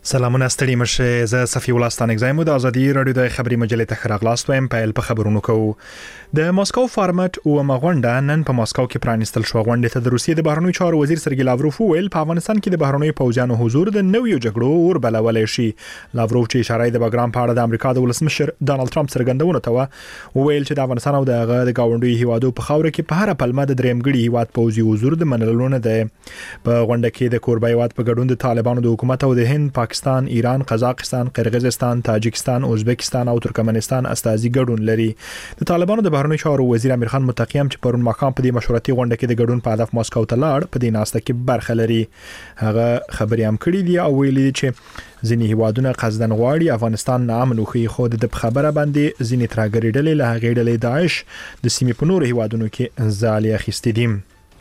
سلامونه ستړي مشه زه صفي الله ستانک زایم د ازادي رادیو د خبري مجلې ته خراغلاست وایم په خبرونو کو د ماسکو فارمټ او مغونډه نن په ماسکو کې پرانستل شو. غونډه ته د روسیې د بهرنیو چارو وزیر سرګی لاوروف ویل په افغانستان کې د بهرنیو پوځیانو حضور د نویو جګړو ور بلولې شي. لاوروف چې اشاره د بګرام په اړه د امریکا د ولسمشر ډانلډ ټرمپ څرګندونه ته ویل چې د افغانستان او د ګاونډي هیوادو په خاور کې په هر پلمه د درېمګړي هیواد پوځي حضور د منلونه ده. په غونډه کې د کوربه هیواد په ګډون د طالبانو د حکومت او د هند، پاکستان، ایران، قزاقستان، قرغیزستان، تاجکستان، ازبکستان او ترکمنستان استازي ګډون لري. د طالبانو د بهرنیو چارو وزیر امیر خان متقیم چې پرون ماښام په دې مشورتي غونډه کې د ګډون په هدف ماسکو ته لاړ په دې ناسته کې برخه لري. هغه خبري هم کړې دي او ویلي چې ځینې هیوادونه قصدن غواړي افغانستان نامن خو خود د خبره باندې ځینې ترګری ډلې له هغې ډلې داعش د سیمې په نورو هیوادونو کې ځالې اخیستې دي.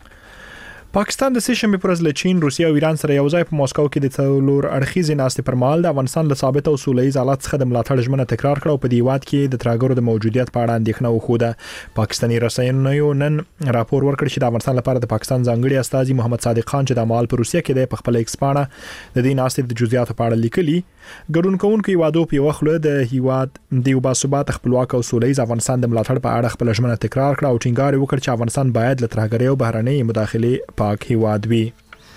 پاکستان د سشنبه پر ورځ له چین، روسیه او ایران سره یو ځای په ماسکو کې د څلور اړخیزې ناستې پر مهال د افغانستان له ثابت او سولهییز حالت څخه د ملاتړ ژمنه تکرار کړه او په دې هیواد کې د ترهګرو د موجودیت په اړه اندېښنه وښوده. پاکستاني رسنیو نن راپور ورکړ چې د افغانستان لپاره د پاکستان ځانګړي استازي محمد صادق خان چې د مال په روسیه کې د خپل ایکس پاڼه د دې ناستې د جزئیاتو په اړه لیکلي. ګډون کوونکو هیوادو په یو خله د هیواد د یو باثبات خپلواک او سولهییز افغانستان د ملاتړ په اړه خپل ژمنه تکرار کړه او ټینګار وکړ چې افغانستان باید له ترهګرۍ او بهرنۍ مداخلې پاک هیواد وي.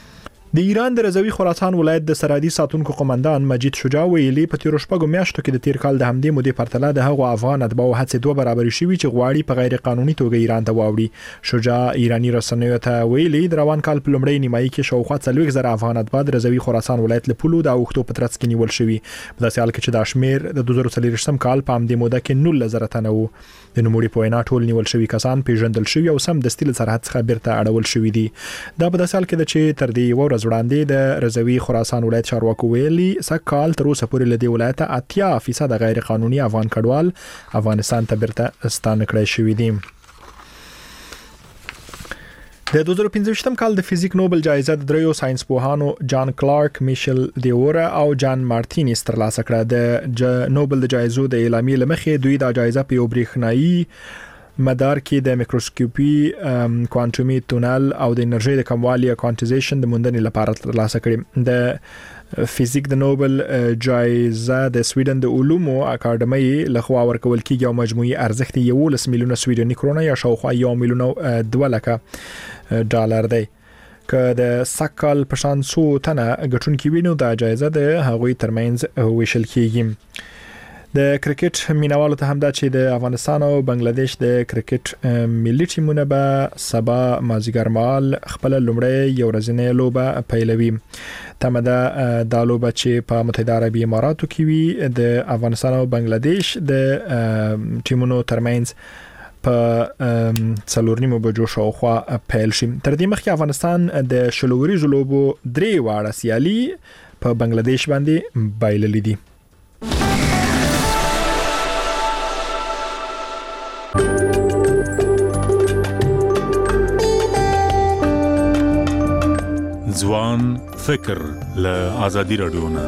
د ایران د رضوي خراسان ولایت د سرحدي ساتونکو قومندان مجید شجاع ویلي په تیر شپږو میاشتو کې د تیر کال د همدې مودې پرتله د هغو افغان اتباعو هڅې دوه برابر شوي چې غواړي په غیر قانوني توګه ایران ته واوړي. شجاع ایرانی رسنیو ته ویلي د روان کال په لومړۍ نیمایي کې شاوخوا 40,000 افغان اتباع د رضوي خراسان ولایت له پولو د اوښتو په ترڅ کې نیول شوي. په داسې حال کې چې دا شمیر د 2023 کال په همدې موده کې 19,000 تنه وو. د نوموړي په وینا ټول نیول شوي کسان پیژندل شوي او سم د ستیل سرحد څخه بیرته اړول شوي دي. دا په داسې حال کې چې تر دې ورځ وړاندې د رضوي خراسان ولایت چارواکو ویلي سکهال تر اوسه پورې لدی ولایت 80% غیر قانوني افغان کډوال افغانستان ته بیرته ستانه کړی شوي دي. د 2015 کال د فزیک نوبل جایزه د دریو ساينس پوهانو جان کلارک، میشل دیورا او جان مارتینز ترلاسه کړه. د نوبل د جایزو د اعلامیې لمخې دوی د جایزه په یو برېښنايي مدار کې د میکروسکوپي، کوانټومي تونل او د انرژي د کموالي کوانټیزیشن د موندنې لپاره ترلاسه کړي. د فزیک د نوبل جایزه د سویډن د علومو اکاډمۍ لخوا ورکول کیږي او مجموعي ارزښت 11 میلیونه سویډني کرونه یا شاوخوا 1 میلیون 2 لک ډالر دی. که د سکهال په شان څو تنه ګټونکي وینو د جایزه د هغوی ترمنځ ویشل کیږي. د کرکټ مینوالو ته هم دا چې د افغانستان او بنگلاديش د کرکټ ملي ټیمونه به سبا مازیګر مهال خپل لومړی یو ورځنۍ لوبه پیلوي. تمه ده دا لوبه چې په متحده عربي اماراتو کې وي د افغانستان او بنگلاديش د ټیمونو ترمنځ په 4:30 بجو شاوخوا پیل شي. تر دې مخکې افغانستان د شلوريزو لوبو 3 واړه سیالي په بنگلاديش باندې بایللې دي. ځوان فکر له آزادي رادیو نه.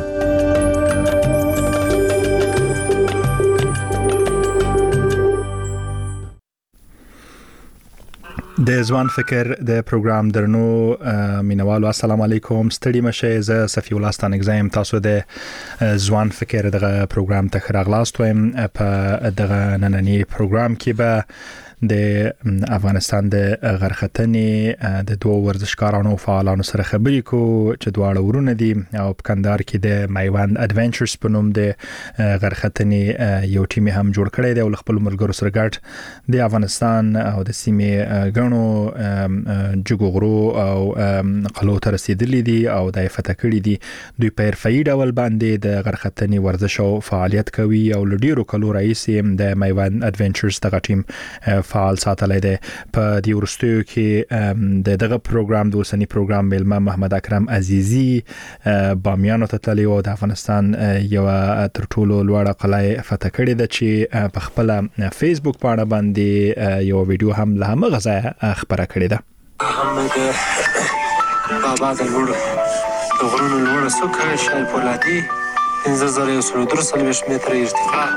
د ځوان فکر د پروګرام درنو مینوالو السلام علیکم. ستړي مشه زه صفي الله ستانک زایم. تاسو د ځوان فکر دغه پروګرام ته راغلاست وایم. په دغه نننی پروګرام کې به د افغانستان د غرختنې د دوه ورزشکارانو فعالانو سره خبرې کو چې دواړه ورونه دي او په کندهار کې د میوند اډونچرز په نوم د غرختنې یو ټیم هم جوړ کړی دی او خپل ملګرو سره ګډ د افغانستان او د سیمې غنو جګغرو او قلو ته رسیدلي دي او د فتح کړي دي. دوی په حرفه‌ایي ډول باندې د غرختنې ورزش او فعالیت کوي او لډیرو کلو رئیس د میوند اډونچرز دغه ټیم فعال ساتلای دی. په دې ورستیو کې دغه پروګرام د اوسنی پروګرام ملما محمد اکرم عزیزی بامیانو ته تللی او د افغانستان یو تر ټولو لوړه قلعه فتح کړې ده چې په خپل فیسبوک باندې باندې یو ویډیو هم له هغه ځای خبره کړې ده. بابا د غرونو لوړه څوکه شال پولادي 1530 متره ارتفاع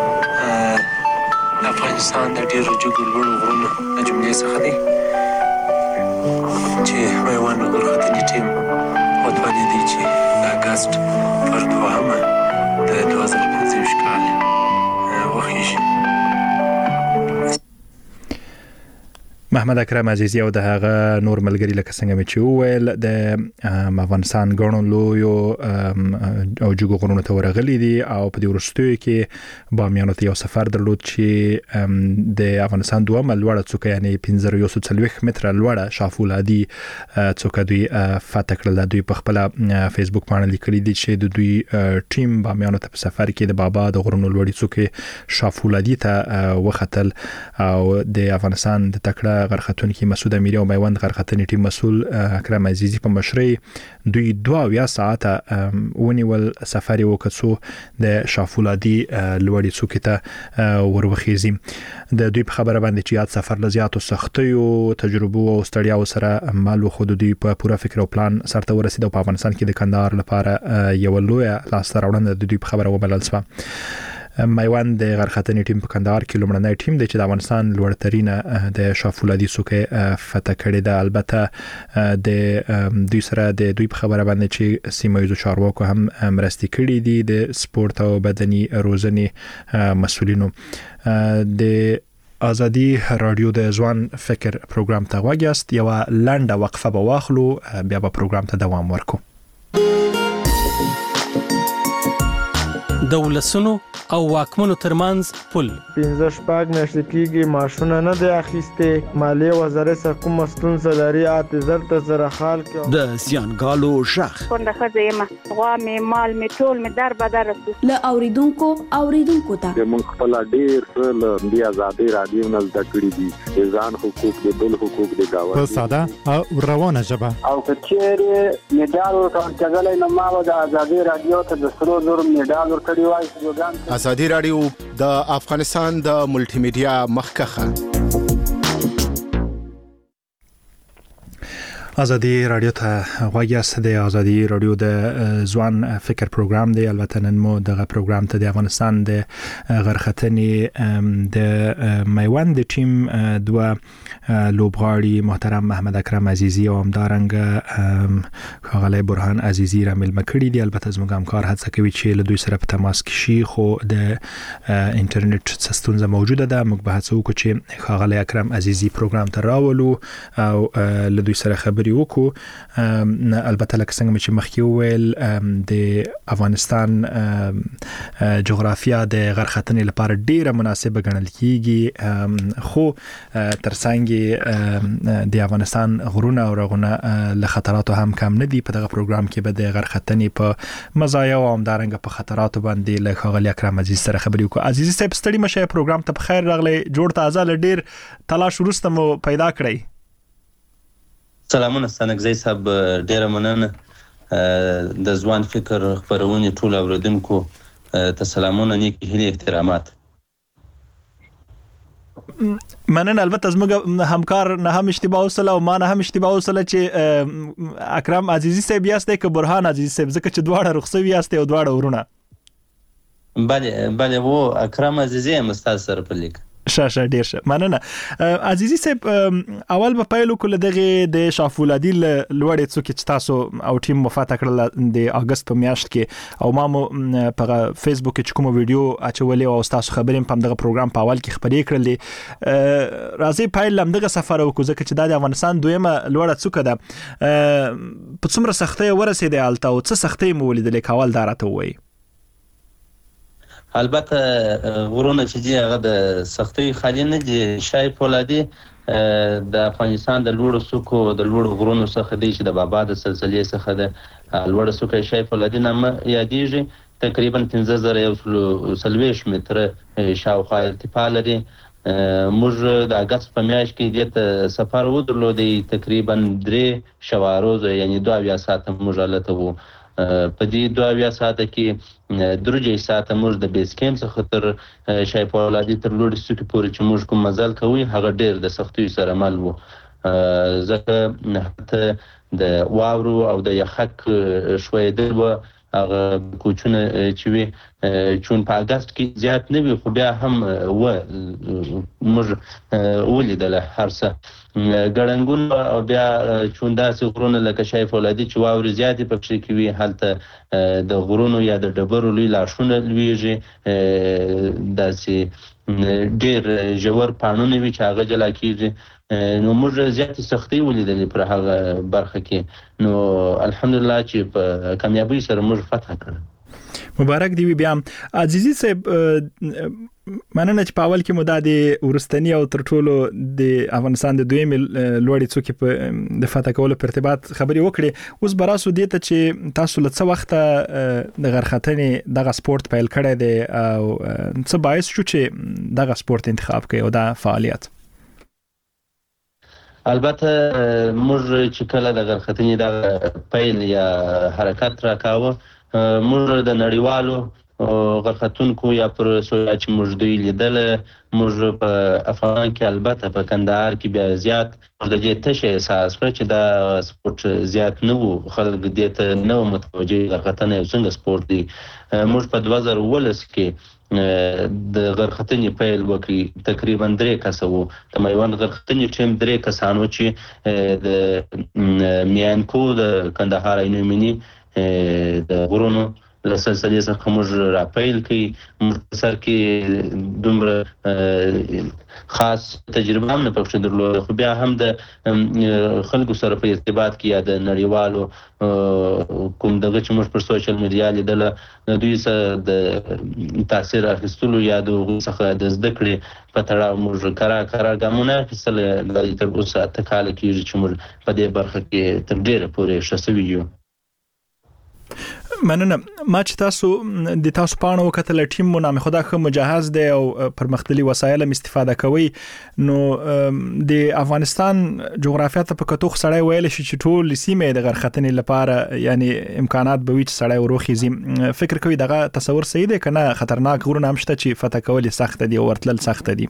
د افغانستان د ډیرو جګو لوړو غرونو د جملې څخه دی چې میوند غرختنې ټیم وتوانېدی چې دا اګست پر 2 د 2025 کال وخیږي. محمد اکرم عزیزی او د هغه نور ملګری لکه څنګه مې چې وویل د افغانستان غړو لویو او جګو غرونو ته ورغلي دي او په دې وروستیو کې بامیانو ته یو سفر درلود چې د افغانستان دوه لوړه څوکه یعنی 1540 متره لوړه شافولادي څوکه دوی فتح کړل. دوی په خپل فیسبوک باندې لیکلي دي چې د دوی ټیم بامیانو ته په سفر کې د بابا د غرونو لوړې څوکه شافولادي ته وختل او د افغانستان د تکړه غرختونکو مسعود امیری او میوند غرختنی ټیم مسؤل اکرم عزیزی په مشرۍ دوی 2 ساعته ونیول سفر وکړو د شافولادي لوړې څوکې ته وروخیزي. د دوی په خبره باندې چې یاد سفر لزیاتو سختیو تجربه او ستړیا سره مال خو د دوی په پوره فکر او پلان سره ورسید او په افغانستان کې د کندهار لپاره یو لوی لاسته راوړنه د دوی په خبره وبلل شو. میوند د غرختنی ټیم په کندهار کې لومړنی ټیم دی چې د افغانستان لوړترینه د شافولادي څوکه فتح کړې ده. البته د دوی سره د دوی په خبره باندې چې سیمه ییزو چارواکو هم مرستې کړې دي د سپورت او بدني روزنې مسؤلینو. د ازادي رادیو د ځوان فکر پروګرام ته واګیاست. یو لنډه وقفه به واخلو بیا به پروګرام ته دوام ورکو. د ولسونو او واکمنو ترمنځ پل 15 میاشتې کېږي ماشونه نه دی اخیسته. مالیه وزارت سره کوم ستونزه لري اعتذار ته سره حال کې د زیانګالو شخ څنګه خزه غوا می مال می ټول می در بدر له اوریدونکو ته موږ خپل ډیر له دی آزادي رادیو نه زده کړی دي ځان حقوق د بل حقوق د گاوه په ساده او روانه ژبه او کچېره میډال ورکړل کېږي نو ما د آزادي رادیو ته د 100 میډال ورکړی وای. ازادي رادیو د افغانستان د ملټي میډیا مخکخه. ازادي رادیو ته واګیاست. د ازادي رادیو د ځوان فکر پروګرام دی. البته نن مو دغه پروګرام ته د افغانستان د غرختنی د میوند ټیم 2 لوبغاړي محترم محمد اکرم عزیزی او همدارنګ خاغلی برهان عزیزی را ملمه کړي دي. البته زموږ همکار هڅه کوي چې له دوی سره په تماس کې شي خو د انټرنیټ ستونزه موجوده ده. موږ به هڅه وکړو چې خاغلی اکرم عزیزی پروګرام ته راولو او له دوی سره خبرې وکړو. البته لکه څنګه چې مخکې وویل د افغانستان جغرافیا د غرختنې لپاره ډیره مناسبه ګڼل کیږي خو ترڅنګ د افغانستان غرونه او رغونه له خطراتو هم کم نه دي. په دغه پروګرام کې به د غرختنې په مزایا او همدارنګ په خطراتو باندې له خاغلی اکرم عزیز سره خبرې وکړو. عزیزي صاحب ستړي مشه پروګرام ته بخیر راغلی. جوړ تازه لډیر تلاش وروسته مو پیدا کړی. سلامونه ستانګزی صاحب ډیره مننه. د ځوان فکر خبرونه ټول اوریدونکو ته سلامونه نیک هیله احترامات. مننه. البته زموږ همکار نه هم اشتباه وسله او ما نه هم اشتباه وسله چې اکرم عزیزی صاحب یاسته که برهان عزیزی صاحب ځکه چې دواړه رخصوي یاسته او دواړه ورونه. بله وو اکرم عزیزی هم استاد سره په لیک شاشه ډیر شه. مننه. عزیزی صاحب اول په پیلو کې دغه د شافولادي لوړې څوکې چې تاسو او ټیم مفاته کړل د اگست په میاشت کې او ما په فیسبوک کې کوم ویډیو اچولې او تاسو خبرې په دغه پروګرام په اول کې خبرې کړلې. راځي پیل لمدغه سفر وکړو ځکه چې د افغانستان دویمه لوړه څوکه ده. په څومره سختۍ ورسېده الته او څه سختۍ مو ولیدلې کول دارته وای؟ البته غرونه چې دی هغه د سختۍ خالي نه دي. شای فولادي د افغانستان د لوړو څوکو د لوړو غرونو څخه دی چې د بابا د سلسلې څخه د لوړو څوکې شای فولادي نامه یادېږي. تقریبا 15140 متره شاوخوا ارتفاع لري. موږ د اگست په میاشت کې د سفر ودرلودی تقریبا 3 شواروز یعنی 2 ساعت موږ لته وو. په دې 2 ساعت کې درجه ساعت موږ د بیس کیمپ څخه تر شای فولادي تر لوړ څوکې پورې چې موږ کوم مزل کوي هغه ډیر د سختۍ سره مل وو. ځکه د واورو او د یخک شویدل و هغه کوچونه چې وي چون په اگست کې زیات نه وي خو بیا هم موږ ولیدل هر څه ګړنګون او بیا چون داسې غرونه لکه شای فولادي چې واورې زیاتې پکې کوي هلته د غرونو یا د ډبرو لوی لاشونه لویږي داسې ډېر ژور پاڼونه وي چې هغه جلا کېږي نو موږ زیاتې سختۍ ولیدلې پر هغه برخه کې نو الحمدلله چې په کامیابۍ سره موږ فتح کړه مبارک دی بیا عزیزي صاحب مننه چې په اول کې مو د ورستنی او تر ټولو د افغانستان د دویم لوړې څوکې په د فتح کولو په ارتباط خبري وکړي اوس براسو دې ته چې تاسو له څه وخت د غرختنې دغه سپورت پیل کړی دی او څه باعث شو چې دغه سپورت انتخاب کړئ او دا فعالیت البته موږ چې کله د غرختنې د پیل یا حرکت راکاوه موږ د نړیوالو غرختونکو یا پر سویا چې موږ دوی لیدل موږ په افغان کې البته په کندهار کې بیا زیات د دې تشه احساس کړ چې دا سپورت زیات نه وو خلک دې ته نه متوجه غرختنه څنګه سپورت دی موږ په 2019 کې د غرختنې پیل وکړي تقریبا 3 کسه وو د میوند غرختنې ټیم 3 کسانو چې د میانکو د کندهار عینومینی د غرونو له سلسلې څخه موږ راپیل کړي سر کې دومره خاص تجربه هم نه پکې درلوده خو بیا هم د خلکو سره په ارتباط کې یا د نړیوالو کوم دغه چې موږ پر سوشل میډیا لیدل دوی سره د تاثیر اخیستلو یا د څخه د زده کړې په تړاو موږ کارا ګامونه اخیستل تر اوسه تکاله کېږي چې موږ په دې برخه کې تر ډېره پورې ښه سوي یو مننه ما چې تاسو د تاسو پاڼو وکتل ټیم مو نامه خدا خو مجهز دی او پرمختللي وسایل استفاده کوي نو د افغانستان جغرافیه ته په کتو سړی ویل شي چې ټول سیمه د غرختنې لپاره یعنی امکانات به وي چې سړی وروخیزي فکر کوي دغه تصور صحیح دی کنه خطرناک غرونه هم شته چې فتح کول سخت دي او ورتلل سخت دي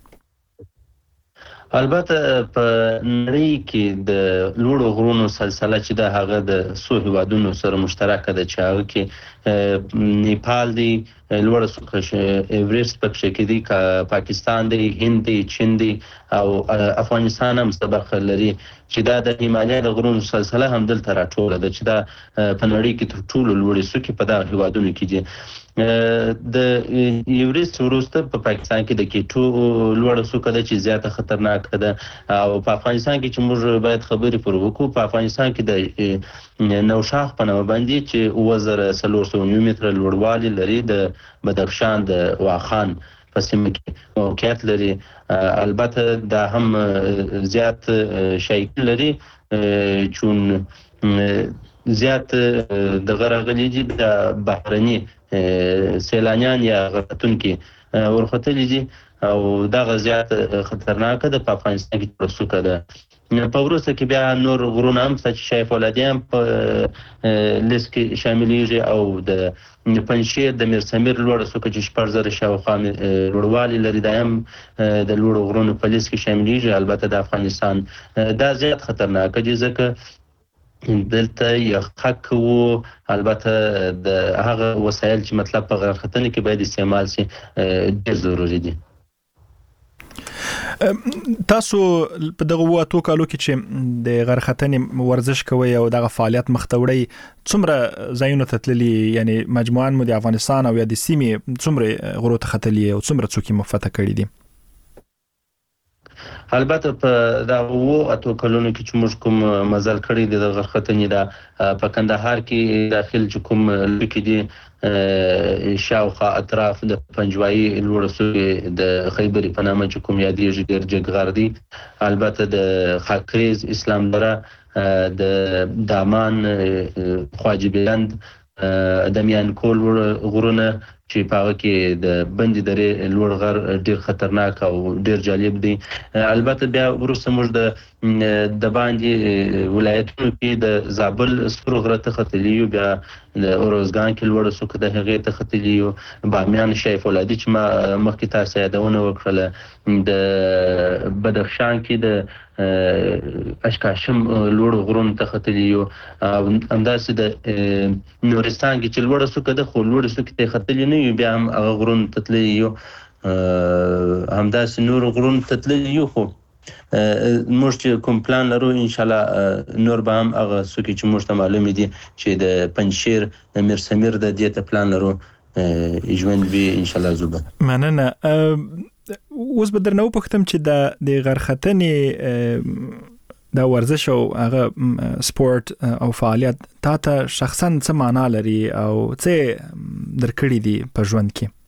البته په نړۍ کې د لوړو غرونو سلسله چې د هغه د څو هیوادونو سره مشترکه ده چې هغه کې نیپال دی لوړه څوکه ایورست پکې کې دی پاکستان دی هند دی چین دی او افغانستان هم برخه لري چې دا د هیمالیا د غرونو سلسله هم دلته راټوله ده چې دا په نړۍ کې تر ټولو لوړې څوکې په دغه هیوادونو کې دي د ایورست وروسته په پاکستان کې د کیټو لوړه څوکه ده چې زیاته خطرناک ده او په افغانستان کې چې موږ باید خبرې پر وکړو په افغانستان کې د نوشاخ په نوم باندې چې 2309 متره لوړوالی لري د بدخشان د واخان په سیمه کې موقعیت لري البته دا هم زیات شایع لري چون زیات د غرغلي دي د بحرني سیلانیان یا غرختونکي ورختلي دي او دا زیات خطرناک ده په افغانستان کې پرسوکه ده په وروسته کې بیا نور غرونه هم چې شای فولادي هم په لیست کې شاملېږي او د پنجشیر د میرسمیر لوړه څوکه چې 4000 شاوخوا لوړوالي لري دا هم د لوړو غرونو په لیست کې شاملېږي البته د افغانستان دا زیات خطرناک دي ځکه دلته یو حق وو البته د هغه وسایل چې مطلب په غرختنې کې باید استعمال شي ډېر ضروري دي تاسو په دغه واتو کالو کې چې د غرختنې ورزش کوي او دغه فعالیت مختوړی څومره ځایونه تتللی یعنی مجموعاً مو د افغانستان او یا د سیمې څومره غرو ته ختلی او څومره څوکې مفتح کړی دي البته په دا اتو کلونو کې چې موږ کوم مزل کړی د غرختنې دا په کندهار کې داخل چې کوم لکه دي شاوخوا اطراف د پنجوایي لوړه څوکې د خیبري په نامه چې کوم یادېږي ډېر جګغر دي البته د خاکریز اسلام دره د دامان خواجه بلند د میانکول غرونه چې په هغه کې د بندي درې لوړ غر ډېر خطرناک او ډېر جالب دي البته بیا وروسته موږ د د باندې ولایتونو کې د زابل سترو غره ته ختلي یو، بیا د اروزګان کې لوړ څوک د هغې ته ختلي یو، بامیان شای فولادي چې ما مخکې تاسو یادونه وکړله، د بدخشان کې د اشکاشم لوړ غرونو ته ختلي یو، همداسې د نورستان کې چې لوړ څوک ده خو لوړ څوک ته ختلي نه یو، بیا هم هغه غرونو ته تللي یو، همداسې نور غرونو ته تللي یو. خو موږ چې کوم پلان لرو ان شاء الله نور به هم هغه څوک چې موږ ته معلوم دي چې د پنجشیر د میرسمیر د دې ته پلان لرو ژوند به ان شاء الله زوبه. مننه. اوس به درنه وپوښتم چې د غرختنې د ورزش او هغه سپورت او فعالیت ته شخصا څه معنا لري او څه درکړي دي په ژوند کې؟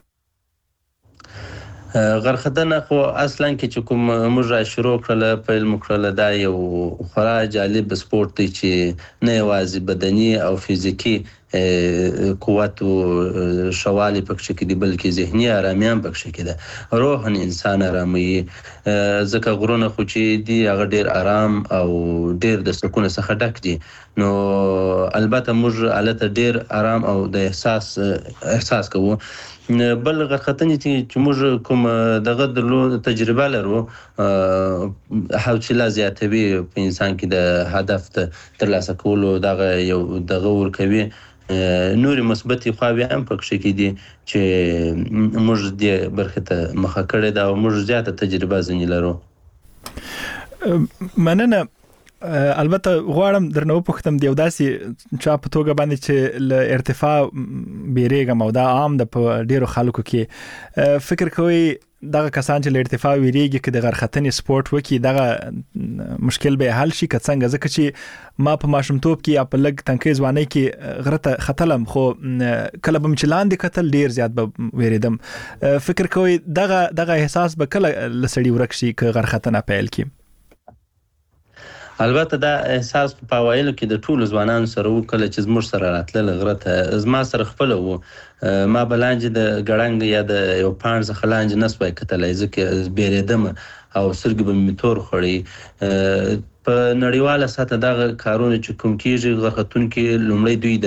غرختنه خو اصلا کې چې کوم موږ را شروع کړل پیل وکړل دا یو خورا جالب سپورت دی چې نه یوازې بدني او فزیکی قوت او شوالی پکې کې دی بلکې ذهني آرامي هم پکې کې ده، روحن انسان آرامي ځکه غرونه خو چې دی هغه ډیر آرام او ډیر د سکون څخه ډک دي، نو البته موږ البته ډیر آرام او د احساس کوو. بل غرختنې چې موږ کوم دغه درلو تجربه لرو حوصله زیاتوي په انسان کې د هدف ترلاسه کولو دغه یو دغه ورکوي، نوري مثبتې خواوې هم پکې کې دي چې موږ دې برخې ته مخه کړې ده او موږ زیاته تجربه ځینې لرو. مننه. البته غواړم درنه وپوښتم د یو داسې چا په توګه باندې چې له ارتفاع بیریږم او دا عام د په ډیرو خلکو کې فکر کوي دغه کسان چې له ارتفاع ویریږي کې د غرختنې سپورت وکي دغه مشکل به حل شي که څنګه؟ ځکه چې ما په ماشومتوب کې یا په لږ تنکۍ ځوانۍ کې غره ته ختلم خو کله به چې لاندې کتل ډیر زیات به ویریدم. فکر کوي دغه احساس به کله لسړي ورک شي که غرختنه پیل کی؟ البته دا احساس په اوایلو کې د ټولو ځوانانو سره و، کله چې زموږ سره راتلل غره ته زما سره خپل و، ما بلانج د ګړنګ یا د یو پاڼ څخه لانج نسوای کتلای ځکه بیریدم او سترګې به مې تور خړې. په نړیواله سطحه دغه کارونه چې کوم کیږي غرختونکي لومړی دوی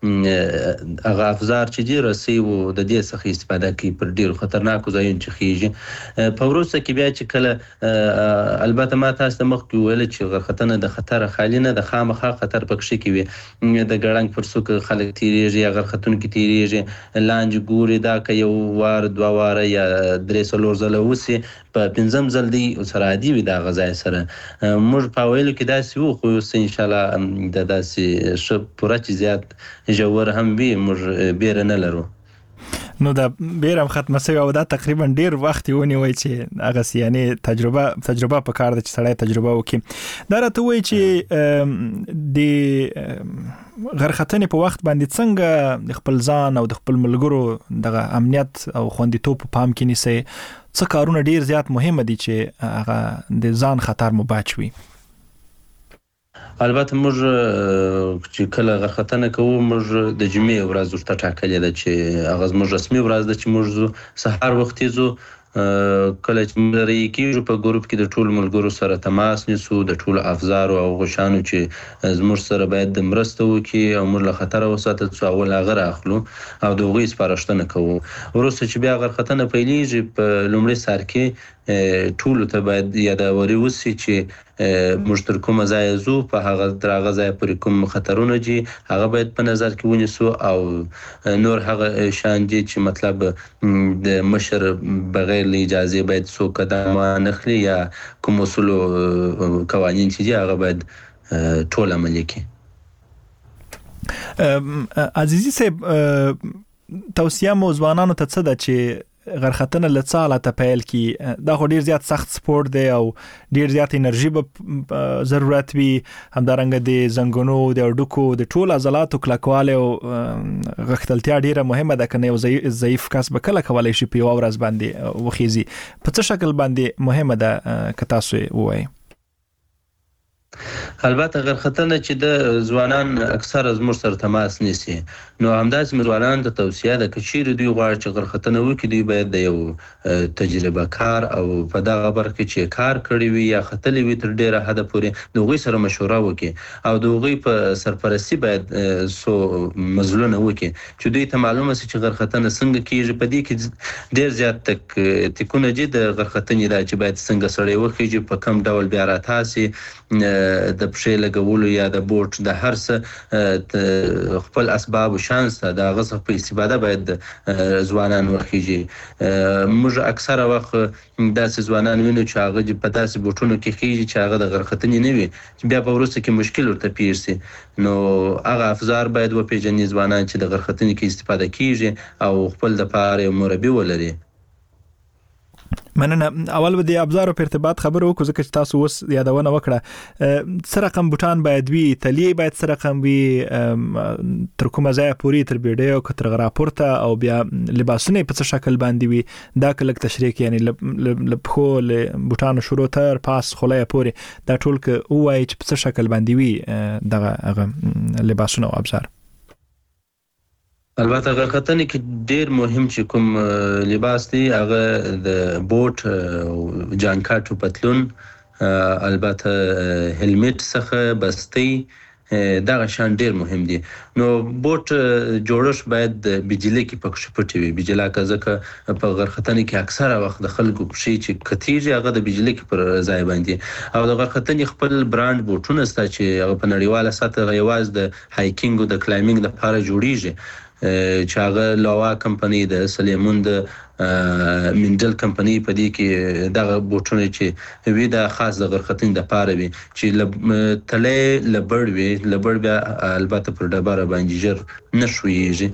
د هغه افزار چې دي رسي او د دې څخه استفاده کوي پر ډیرو خطرناکو ځایونو چې خیږي. په وروسته کې بیا چې کله البته ما تاسو ته مخکې ویل چې غرختنه د خطر خالی نه د خامخا خطر پکې کې وي، د ګړنګ پر څوک خلک تیریږي یا غرختونکي تیریږي، لانج ګوري دا که یو وار دوه واره یا درې څلور ځله وسي په پنځم ځل دی سره عادي وي دا غذای سره. موږ په ویلو کې داسې وو خو اوس ان شاء الله د داسې ښه پوره چې زیات ژور هم وي موږ بیره نه لرو. نو دا بیرم ختمه سوی او دا تقریبا ډیر وخت ونیوي چې هغه یعنی تجربه په کار ده چې سړی تجربه وکړي. دا راته وایي چې د غرختنې په وخت باندې څنګه د خپل ځان او د خپل ملګرو دغه امنیت او خوندیتوب په پام کې نیسي؟ څه کارونه ډیر زیات مهمه دي چې هغه د ځان خطر مو بچوي؟ البته موږ چې کله غرختنه کوو موږ د جمعې ورځ ورته ټاکلې ده چې هغه زموږ رسمي ورځ ده چې موږ سهار وختي ځو، کله چې موږ رایې کېږو په ګروپ کې د ټولو ملګرو سره تماس نیسو، د ټولو افزارو او غشانو چې زموږ سره باید د مرسته وکړي او موږ له خطره وساتل څو اول هغه راخلو او د هغوی سپارښتنه کوو. وروسته چې بیا غرختنه پیلیږي په لومړي سر کې ټولو ته باید یاداوري وسي چې موږ تر کومه ځایه ځو په هغه تر هغه ځایه پورې کوم خطرونه دي هغه باید په نظر کې ونیسو او نور هغه شیان دي چې مطلب د مشر بغیر له اجازې باید څوک قدم وانخلي یا کوم اصول قوانین چې دي هغه باید ټول عملي کړي. عزیزي صاحب توصیه مو ځوانانو ته څه ده چې غرختنه لڅاله ته پیل کی؟ دا خو ډیر زیات سخت سپورت دی او ډیر زیات انرژي به ضرورت وي، همدارنګه د زنګونو د اډوکو د ټول عضلاتو کلکواله او غختلتیا ډیره مهمه ده. کنه یو ضعیف کس به کله کولای شي په یو ورځ باندې وخیزي، په څه شکل باندې مهمه ده که تاسو وایي؟ البته غرختنه چې د ځوانان اکثره زموږ سره تماس نیسي نو همداسې ځوانان ته توصیه ده که چیرې دوی غواړي چې غرختنه وکړي دوی باید د یو تجربه کار او په دغه برخه کې چې کار کړی وي یا ختلی وي تر ډیره حده پورې د هغوی سره مشوره وکړي او د هغوی په سرپرستي باید څو مزلونه وکړي چې دوی ته معلومه شي چې غرختنه څنګه کیږي. په دې کې ډیر زیات ټکونه دي د غرختنې دا چې باید څنګه سړی وخیږي په کم ډول بیا راتاسي د پښې لګولو یا د بوټ د هر څه خپل اسباب او شانس د هغه څخه په استفاده باید ځوانان وخیږي. موږ اکثره وخت داسې ځوانان وینو چې هغه په داسې بوټونو کې خیږي چې هغه د غرختنې نه وي چې بیا په وروسته کې مشکل ورته پیښ شي نو هغه افزار باید وپېژني ځوانان چې د غرختنې کې استفاده کیږي او خپل دپاره یو مربي ولري. مننه. اول به د ابزار په ارتباط خبرو وکړو ځکه چې تاسو اوس یادونه وکړه سره رقم بوټان باید وي تلی باید سره رقم وي تر کومه ځای پورې تر بیډیو کتر غرا پورته او بیا لباسونه په څه شکل باندې وي دا کلک تشریح یعنی لپخو بوټانو شروع تر پاس خولای پورې دا ټول ک وای چې په څه شکل باندې وي دغه لباسونه او ابزار. البته غرختنې کې ډیر مهم چې کوم لباس دی هغه د بوټ جانکاټ او پتلون البته هلمټ څخه بستی دغه شان ډیر مهم دي. نو بوټ جوړښت باید د بجلی کې پکښ پټ وي بجلا ځکه په غرختنې کې اکثره وخت د خلکو پښې چې کتیږي هغه د بجلی کې پر ځای باندې او د غرختنې خپل برانډ بوټونه ستا چې هغه په نړیواله سطح یوازې د هایکینګ او د کلایمبینګ لپاره جوړیږي چې هغه لوا کمپنی د سلیمون د منډل کمپنی په دې کې دغه بوټونه چې وی د خاص د غرختنې د پاره وي چې تله لبړ وي لبړ بیا البته پر ډبره باندې جر نشويږي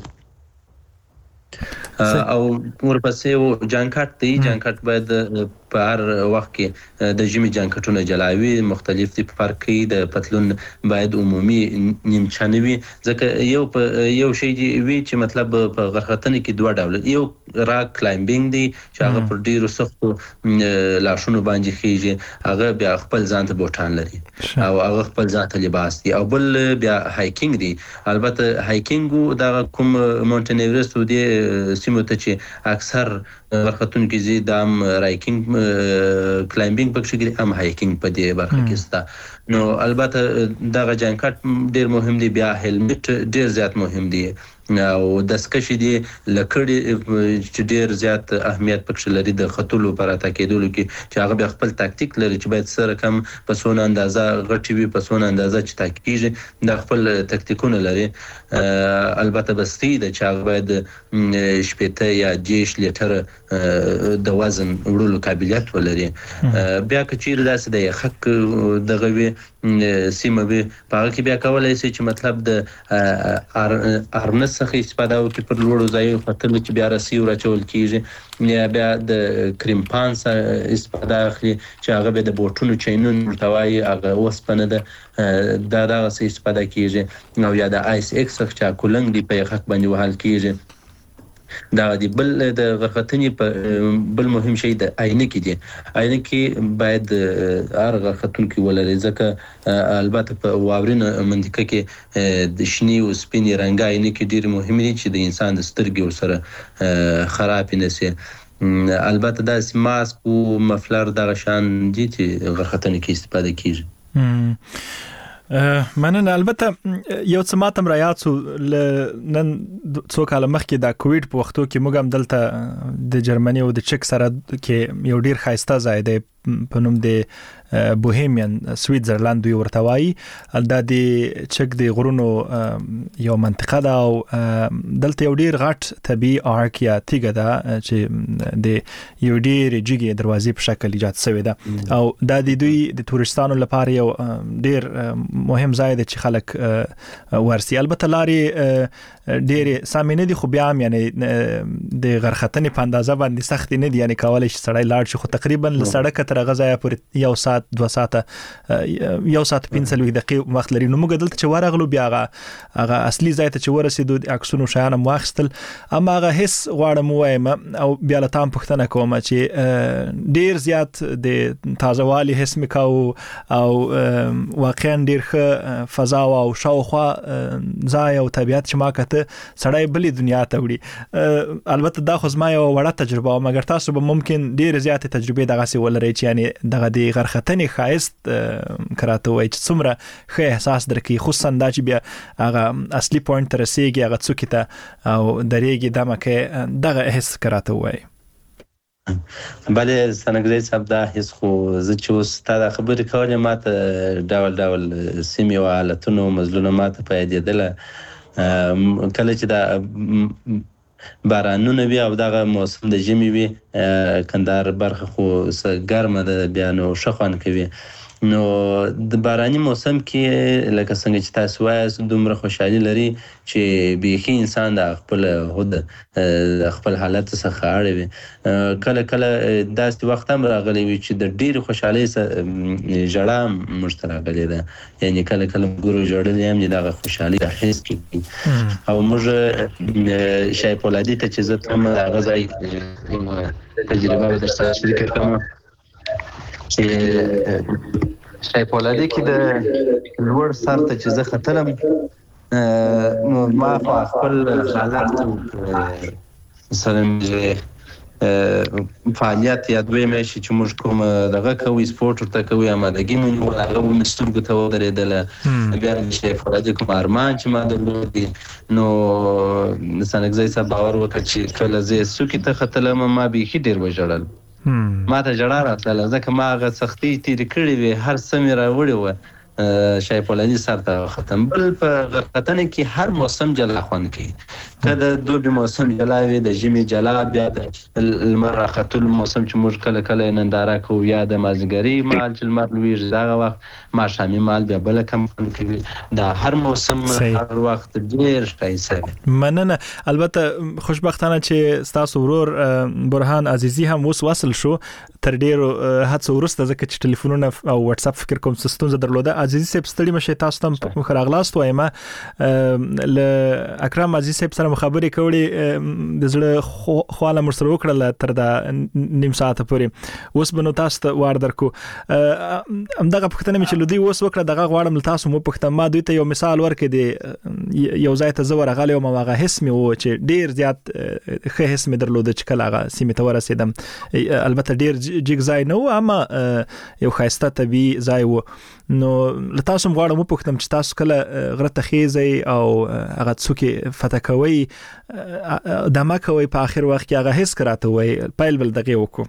او ورپسې جانکاټ دی جانکاټ باید په هر وخت کې د ژمي جانکټونه جلاوي مختلف دي فرق کوي د پتلون باید عمومي نیمچانه وي ځکه یو شی دی وی چې مطلب په غرختنې کې دوه ډول یو را کلایمبینګ دی چې هغه پر ډیرو سختو لاشونو باندې خيږي هغه بیا خپل ځان ته بوټان لري او هغه خپل ځان ته لباس دی او بل بیا هایکینګ دی البته هایکینګ دا کوم مونټن ایورست دی سیمه ته چې اکثر غرختون کې زی دام رایکینګ کلایمبینګ پکې کې هم هایکینګ په دې برخه کې ستا نو البته دغه جانکټ ډیر مهم دی بیا هلمټ ډیر زیات مهم دی او دسکشي دی لکړی چې ډیر زیات اهمیت پکې لري د خطولو پر اتا کېدلو کې چې هغه بیا خپل تاکتیک لري چې باید سره کم په سونه اندازه غټي وي په سونه اندازه چې تاکیږي د خپل تاکتیکونه لري البته بستی د چې هغه باید شپته یا 10 لیټر د وزن وړلو قابلیت ولري بیا کچیر داسې د حق دغه وی سیمه به په کې بیا کولای شي چې مطلب د ارنس څخه استفاده وکړي پر لوړو ځایونو فتل چې بیا رسی ورچول کیږي یا بیا د کریمپان څخه استفاده اخلي چې هغه به د بوټونو چینون مرتوای هغه وسپنه ده دا څه استفاده کیږي نو یا د آیس ایکس څخه کولنګ دی په حق باندې وحل کیږي دا دی بل د غرختنې په بل مهم شی د عینکې دی عینکې باید هر غرختون کې ولري ځکه البته په واورین منطقه کې د شنی او سپینې رنګ عینکې ډیر مهم دي چې د انسان د سترګې سره خراب نه شي البته د ماسک او مفلر دغه شان دي چې غرختنې کې استفاده کیږي مننه. البته یو څه ماتم را یاد سو نن څو کال مخکې د کووید په وختو کې موږ هم دلته د جرمني او د چک سره کې یو ډیر خاصه ځای دی په نوم د بوهیمین سویټزرلند یو ورتوي د چک د غرونو یو منطقه ده او دلته یو ډیر غټ طبيعي آرک یا تیګه ده چې د یو ډیر جګې دروازې په شکل ایجاد شوی ده او د دوی د تورستانو لپاره یو ډیر مهم ځای دی چې خلک ورسي البته لاري ډیر سامینه دي خو بیا هم یعنی د غرختنې په اندازه باندې سخت نه دي یعنی کولای شي سړی لاړ شي خو تقریبا له سړک تر غزا پر یو ساعت ساعت 2 ساعته 1 ساعت 45 دقیقې وخت لري. نو موږ دلته چې ورغلو بیا هغه اصلي ځای ته چې ورسېدو عکسونو شیان هم واخیستل، اما هغه هیڅ غواړم وایم او بیا له تام پوښتنه کوم چې ډیر زیات د تازه والي حس مې کاوه او واقعا ډیر ښه فضا او شاوخوا ځای او طبیعت چې ما کته سړی بلې دنیا ته وړي. البته دا خو زما یو وړه تجربه او مګر تاسو به ممکن ډیر زیات تجربه دغه سی ولرئ چې یعنی دغه د غرختنې خایست کراته وای چې څومره ښه احساس درکې، خصوصا دا چې بیا هغه اصلي پوینټ ته رسیږي هغه څوکې ته او درېږي دمه کې دغه احس کراته وای. بله ستانکزی صاحب دا حس خو زه چې اوس تا دا خبرې کولې ماته ډول ډول سیمې او حالتونو مزلونه ماته په یادېدله. کله چې دا بارانونه وي او دغه موسم د ژمي وي، کندهار برخه خو ګرمه ده بیا نو ښه خوند کوي. نو د باراني موسم کې لکه څنګه چې تاسو وایاست دومره خوشحالي لري چې بیخي انسان د خپل هود خپل حالت څخه اړوي. کله کله داسې وخت هم راغلی وي چې د ډېرې خوشحالۍ سره ژړا موږ ته راغلې ده، یعنې کله کله ګورو ژړلې هم چې دغه خوشحالي حس کړي. او موږ شای پولادي ته چې زه تلم هغه ځای تجربه به درسره شریکه کړم چې شای پولادي کې د لوړ سر ته چې زه ختلم نو ما خپل حالت مثلا فعالیت یا دوی میشي چې موږ کوم دغه کوي سپورت ورته کوي آمادګي مو هغه مې سترګو ته ودرېدله. بیا د شای پولادي کوم ارمان چې ما درلودي نو ستانکزی صاحب باور وکړه چې کله زه څوکې ته ختلم ما بیخي ډېر وژړل. ما ته ژړا راتلله ځکه ما هغه سختۍ تېرې کړې وې، هر څه مې راوړې وه شای پولادي سر ته ختم. بل په غرختنه کې هر موسم جلا خوند کوي، که د دوبي موسم جلا وي، د ژمي جلا، بیا د لمر راختلو موسم چې موږ کله کله ننداره کوو، یا د مازدیګري مهال چې لمر لویږي دغه وخت، ماښامي مهال بیا بله کم خوند کوي. دا هر موسم هر وخت ډېر ښایسته وي. مننه. البته خوشبختانه چې ستاسو ورور برهان عزیزي هم اوس وصل شو تر ډېرو هڅو وروسته، ځکه چې ټلیفونونه او واتس اپ فکر کوم ستونزه درلوده. عزیزي صاحب ستړي مشه، تاسو ته ښه راغلاست وایم. له اکرم عزیز صاحب سره خبرې کولې د زړه خواله مر سره وکړله تر دا نیم ساعت پورې. اوس به نو تاسو ته وار درکو. همدغه پوښتنه مې چې لودي اوس وکړه دغه غواړم له تاسو مو پوښتم. ما دوی ته یو مثال ورکړ دی یو ځای ته زه ورغلی وم او هغه حس مې و چې ډېر زیات ښه حس مې درلوده چې کله هغه سیمې ته ورسېدم. البته ډېر جګ ځای نه و اما یو ښایسته طبیعي ځای و. نو له تاسو هم غواړم وپوښتم چې تاسو کله غره ته خیځئ او هغه څوکې فتح کوئ دمه کوئ په آخر وخت کې هغه حس راته وایي، پیل بل دغې وکړو.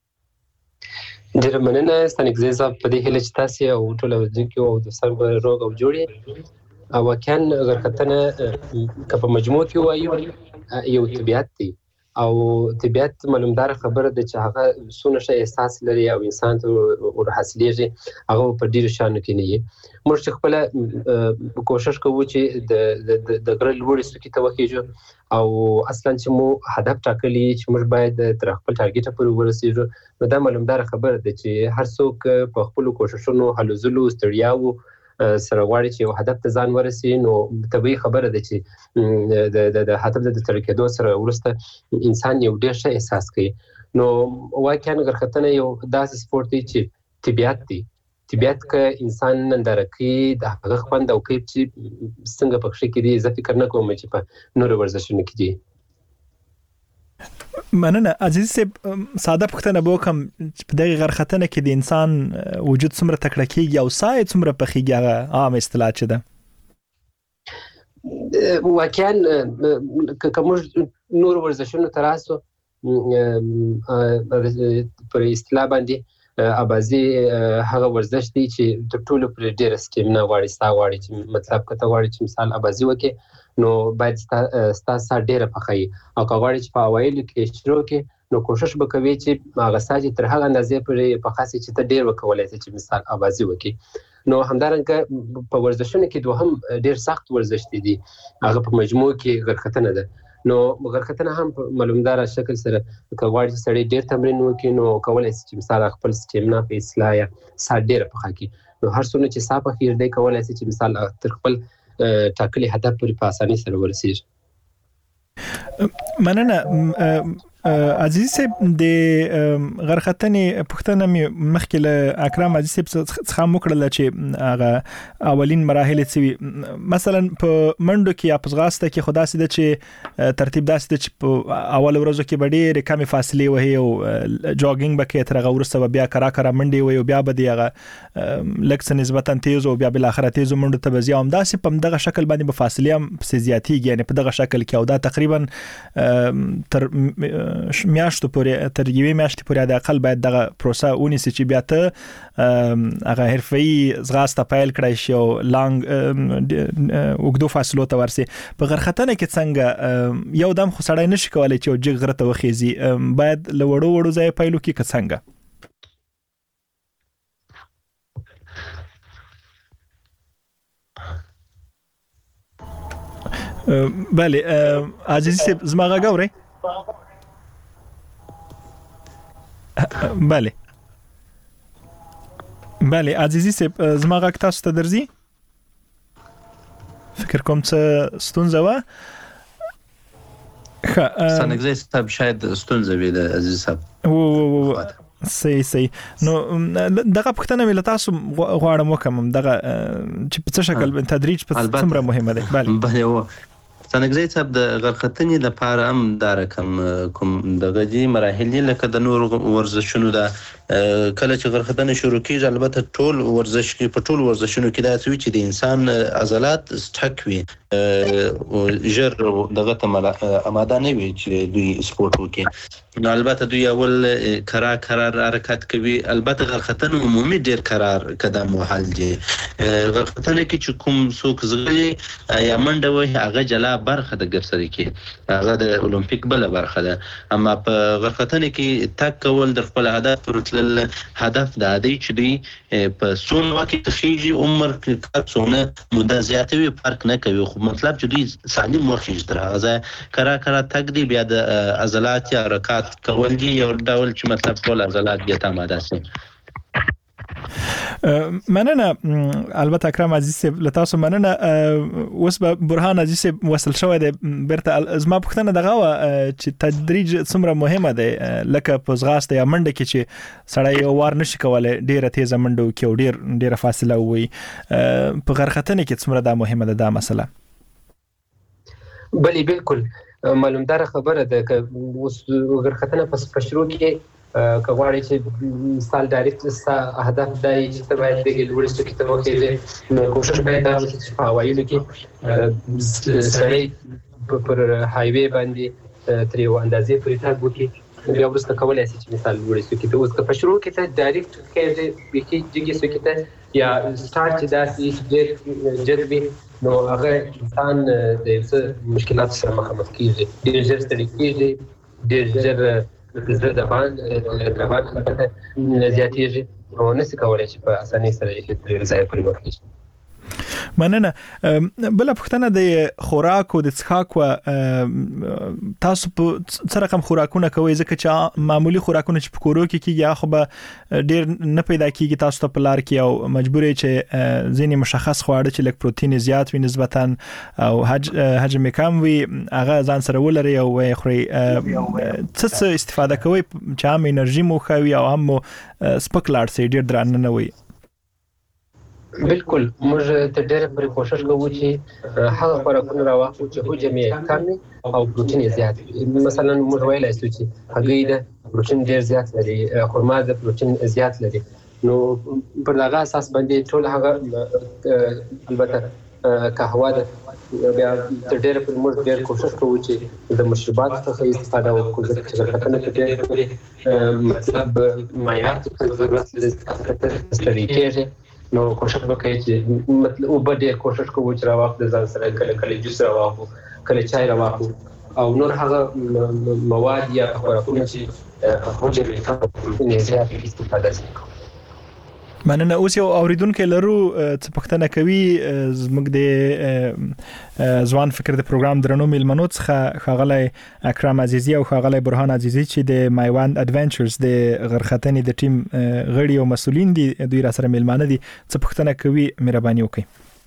ډېره مننه ستانکزی صاحب په دې هیله چې تاسې او ټول اورېدونکي او دوستان به روغ او جوړ یې. او واقعا غرختنه که په مجموع کې وایو یو طبیعت دی او طبیعت معلومدار خبره ده چې هغه څونه ښه احساس لري او انسان ته ورحاصلېږي، هغه په ډېرو شیانو کې نه وي. موږ چې خپله کوشش کوو چې د غره لوړې څوکې ته وخیږو او اصلا چې مو هدف ټاکلی چې موږ باید تر خپل ټارګېټه پورې ورسېږو، نو دا معلومدار خبره ده چې هر څوک په خپلو کوششونو هلو ځلو ستړیاوو سره غواړي چې یو هدف ته ځان ورسي. نو طبیعي خبره ده چې د هدف د تر کېدو سره وروسته انسان یو ډېر ښه احساس کوي. نو واقعا غرختنه یو داسې سپورت دی چې طبیعت دی. طبیعت که انسان ننداره کوي د هغه خوند او کیف چې څنګه پکښې کې دي، زه فکر نه کوم چې په نورو ورزشونو کې دي. مننه. عزیز صاحب ساده پوښتنه به وکړم چې په دغه غرختنه کې د انسان وجود څومره تکړه کېږي او ساه یې څومره پخېږي، هغه عامه اصطلاح چې ده؟ واقعا که موږ نورو ورزشونو ته راسو پر اصطلاح باندې ابازي هغه ورزش دی چې تر ټولو پرې ډېره سټیمنا غواړي، ساه غواړي. چې مطلب که ته غواړي چې مثال ابازي وکړې نو باید ستا ساه ډېره پخوي، او که غواړي چې په اوایلو کې شروع کړې نو کوشش به کوي چې هغه ساه چې تر هغه اندازې پورې پخه سي چې ته ډېر وکولی شې چې مثال ابازي وکړي. نو همدارنګه په ورزشونو کې دوهم ډېر سخت ورزش دی هغه په مجموع کې غرختنه ده. نو غرختنه هم په معلومدار شکل سره کواړي سړی ډیر تمرین وکړي نو کولای شي چې مثال خپل سټیمنا په اصلاح یا سات ډیر په خاکي نو هر څونه چې صاحب خیر دی کولای شي چې مثال تر خپل ټاکلي هدف پورې په اسانۍ سره ورسیږي. مننه عزیز صاحب د غرختنې پښتنه مخکې له اکرام عزیز صاحب څخه مکړل چې هغه اولین مراحل چې مثلا په منډو کې یا په ځغاسته کې خدا سي د چې ترتیب داسې د چې په اول ورځو کې ډېرې کمې فاصلې وهي او جاګینګ بکې تر هغه ورسته بیا کرا منډې وي او بیا به دی هغه لکه نسبتا تیز او بیا بل اخر تیز منډو ته بزیا هم داسې په دغه شکل باندې په فاصله هم زیاتېږي یعنی په دغه شکل کې او دا تقریبا تر میاشتو پورې تر یوې میاشتې پورې د اقل باید دغه پروسه ونیسي چې بیا ته هغه حرفي ځغاسته پیل کړای شي او لانګ وګدو فاصلو ته ورسي. په غرختنه کې څنګه یو دم خو سړی نشي کولای چې جګ غره ته وخیزي باید له وړو ځای پیلو کې څنګه؟ بله عزیزی صاحب زما غږ اورئ؟ بله عزیزی صاحب زما غږ تاسو ته درځي؟ فکر کوم څه ستونزه وه. سنګزی صاحب شاید ستونزه وي د عزیز صاحب. صحیح. نو دغه پښتنه مې له تاسو غواړم وکم دغه چې په څه شکل تدریج په څومره مهمه ده. بله سنګزی صاحب د غرختنې لپاره هم دا رقم کوم دغه دي مراحل لکه د نور ورزشونو ده کله چې غرختنه شروع کیږي البته ټول ورزش کې په ټول ورزشونو کې دا څه چې د انسان عضلات سټک وي او ژر دغه ته آماده نه وي چې دوی سپورت وکړي نو البته دوی اول کرار حرکت کوي. البته غرختنه عمومي ډیر کرار قدم وهل دي. غرختنه کې چې کوم څوک زغلي یا منډه وي هغه جلا برخه د ګرځري کې هغه د اولمپیک بل برخه ده. اما په غرختنه کې تک کول د خپل هدف پرتل هدف د عادي چې دی په سون وخت تخیږي عمر کې څونه مده زیاتوي فرق نه کوي خو مطلب چې دوی سالم وخت درازه کرا تک دی بیا د عضلات یا حرکات کول دي یو ډول چې مطلب ټول عضلات بیا تماده شي. مننه البته اکرام عزیز صاحب له تاسو مننه. اوس به برهان عزیز صاحب وصل شوی دی برته زما پوښتنه دغه چې تدریج څومره مهمه ده لکه په ځغاسته یا منډه کې چې سړی یو وار نشي کولای ډیره تیزه منډه وکړي او ډیره فاصله وي په غرختنه کې څومره دا مهمه ده دا مسله؟ بلی بالکل معلومدار خبره ده که اوس غرختنه په شروع کې کواړي چې مثال ډایرکټ هدف دی چې ته باید د لوړستو کې ته وکړې نو کوشش باید دا وکړي چې په هوایلو کې سړی پر هایوی باندې تر یو اندازې پورې تګ وکړي بیا وروسته کولی شي چې مثال لوړستو کې ته اوس که په شروع کې ته ډایرکټ کې بیخي جګې سو کې ته یا سټارټ چې داسې ډېر جد وي نو هغه انسان د یو څه مشکلاتو سره مخامخ کېږي ډېر ژر ستړي کېږي ډېر ژر د زړه دبان زیاتېږي او نشي کولی چې په اسانۍ سره یې ځای پورې وکړي. مننه. بل پښتنه د خوراک او د څښاک تاسو په څه رقم خوراکونه کوي ځکه چې معمولی خوراکونه چې په کورو کې کیږي خو به ډیر نه پیدا کیږي تاسو ته په لار کې او مجبورې چې ځینې مشخص خواړه چې لکه پروتین زیات وي نسبتا او حجم کم وي هغه ځان سره ولري او خوري څه استفاده کوي چې هم انرژي مو خوي او هم سپک لاړ سي ډیر درانه نه وي؟ بالکل موږ ته ډېر پرې کوشش کوو چې هغه خوراکونه راواخلو چې حجم یې کم وي او پروتین یې زیات وي. مثلا موږ ویلی شو چې هګۍ د پروتین ډېر زیات لري خرما د پروتین زیات لري نو پر دغه اساس باندې ټول هغه البته قهوه ده بیا تر ډېره پورې موږ ډېر کوشش کوو چې د مشروباتو څخه استفاده وکړو ځکه چې غرختنه کې ډېر پورې مطلب معیار څخه ضرورت لري ستړي کېږي نو کوشش وکړئ چې مطلب اوبه ډېر کوشش کوو چې راواخلو ځان سره کله جوس راواخلو کله چای راواخلو او نور هغه مواد یا خوراکونه چې حجم یې کم وي زیات استفاده کوو. مننه. اوس یو اوریدونکو لرو چې پښتنه کوي زموږ د ځوان فکر د پروګرام درنو میلمنو څخه خاغلی اکرم عزیزی او خاغلی برهان عزیزی چې د مایوند اډونچرز د غرختنې د ټیم غړي او مسولین دي دوی را سره میلمانه دي چې پښتنه کوي مهرباني وکړي.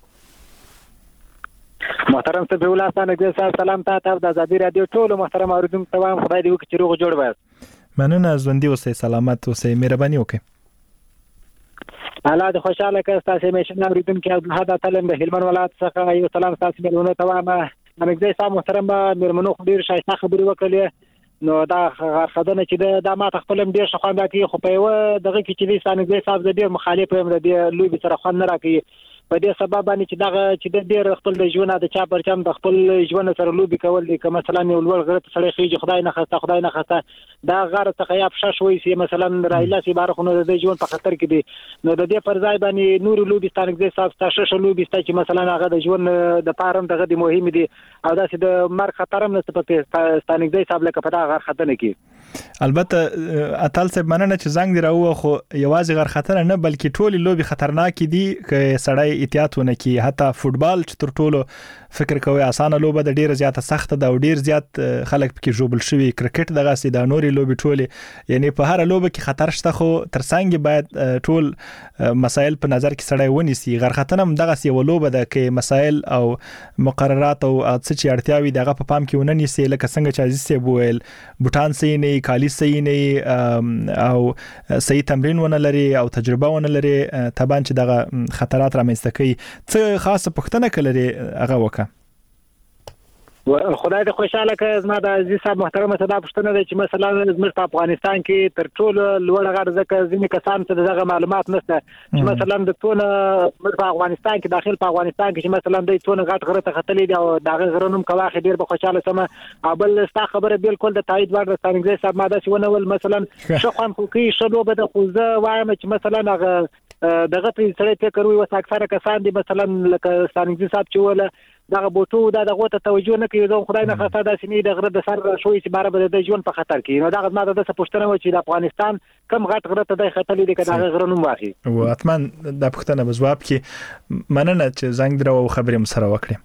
محترم صاحب ولاسانه دې سلام تاسو د ازادي رادیو ټول محترم اوریدونکو ته وایم خدای دې وکړي چې روغ جوړ وای. مننه ژوندۍ اوسئ سلامت اوسئ مهرباني وکړئ. الله دې خوشاله کړه تاسو میشن اوریدونکو او هدا تلم د هلمند ولایت څخه یو سلام تاسو ملونه ته وایم. امګزي صاحب محترم مېرمنو ډیر شایسته خبرې وکړې نو دا خدانه چې دا ما خپلم ډیر شخوانداتي خو په یو دغه کې چې امګزي صاحب د ډیر مخالف هم د لوی سره خوان نه راکې په دې سبب باندې چې دغه چې د ډیر خپل د ژوند د چا پرچم د خپل ژوند سره لوبي کول دي که مثلا یو لوړ غره سره خيږي خدای نه خسته دا غره څخه یا پښه شوي سي مثلا رایلا سي بارخونه د ژوند په خطر کې دي نو د دې پر ځای باندې نور لوبي ستانګ صاحب تاسو لوبي ست چې مثلا هغه د ژوند د پارم دغه د مهم دي او دا چې د مرګ خطر هم نه سپته ستانګ صاحب لکه په دا غر خطر نه کې. البته اتل صاحب مننه چې زنګ دی راو خو یوازې غر خطر نه بلکې ټولي لوبي خطرناک دي که سړی احتیاط ونه کی. حتی فوتبال چې تر ټولو فکر کوي اسانه لوبه د ډیره زیاته سخت ده او ډیر زیات خلک پکې جوړل شوی. کرکټ دغه سي د نوري لوبي ټولي یعنی په هر لوبه کې خطر شته خو ترڅنګ باید ټول مسائل په نظر کې سړی ونیسي. غر خطر هم دغه سي ولوبه ده کې مسائل او مقررات او څه چې اړتیاوي دغه په پام کې وننيسي لکه څنګه چې عزیز سي بویل بوتان سي نه کالی صحیح نه او صحیح تمرین ونه لري او تجربه ونه لري تبان چې دغه خطرات رامنځته کوي. څه خاصه پښتنه کړي هغه وکړه. خدای دې خوشاله کړه زما د عزیز صاحب محترم صدا پښتنه دي چې مثلا زموږ په افغانستان کې تر ټولو لوړ غر ځکه ځینې کسان ته دغه معلومات نشته چې مثلا د تونه په افغانستان کې داخل په افغانستان کې چې مثلا د تونه غټ غره ته خطلې دي او دغه غرونم کواخ ډیر به خوشاله سم ابل ستا خبره بالکل د تایید وړ ستانګ صاحب ماده چې ونه ول مثلا شخوان خو کې شلو به د خوزه وایم چې مثلا هغه دغه سره فکر وي وس اکثره کسان دي مثلا لکه ستانګ صاحب چې ولا دغه بوټو دغه ته توجه نه کوي زه خدای نه خاطر د سینې د غره د سر شوې چې بار به د ژوند په خطر کې نو دغه ما د پښتنه و چې د افغانستان کم غټ غره ته د خطر لري کدا غره نوم واخی او اتمن د پښتنه بزواب کې مننه چې زنګ درو خبرې مسره وکړي.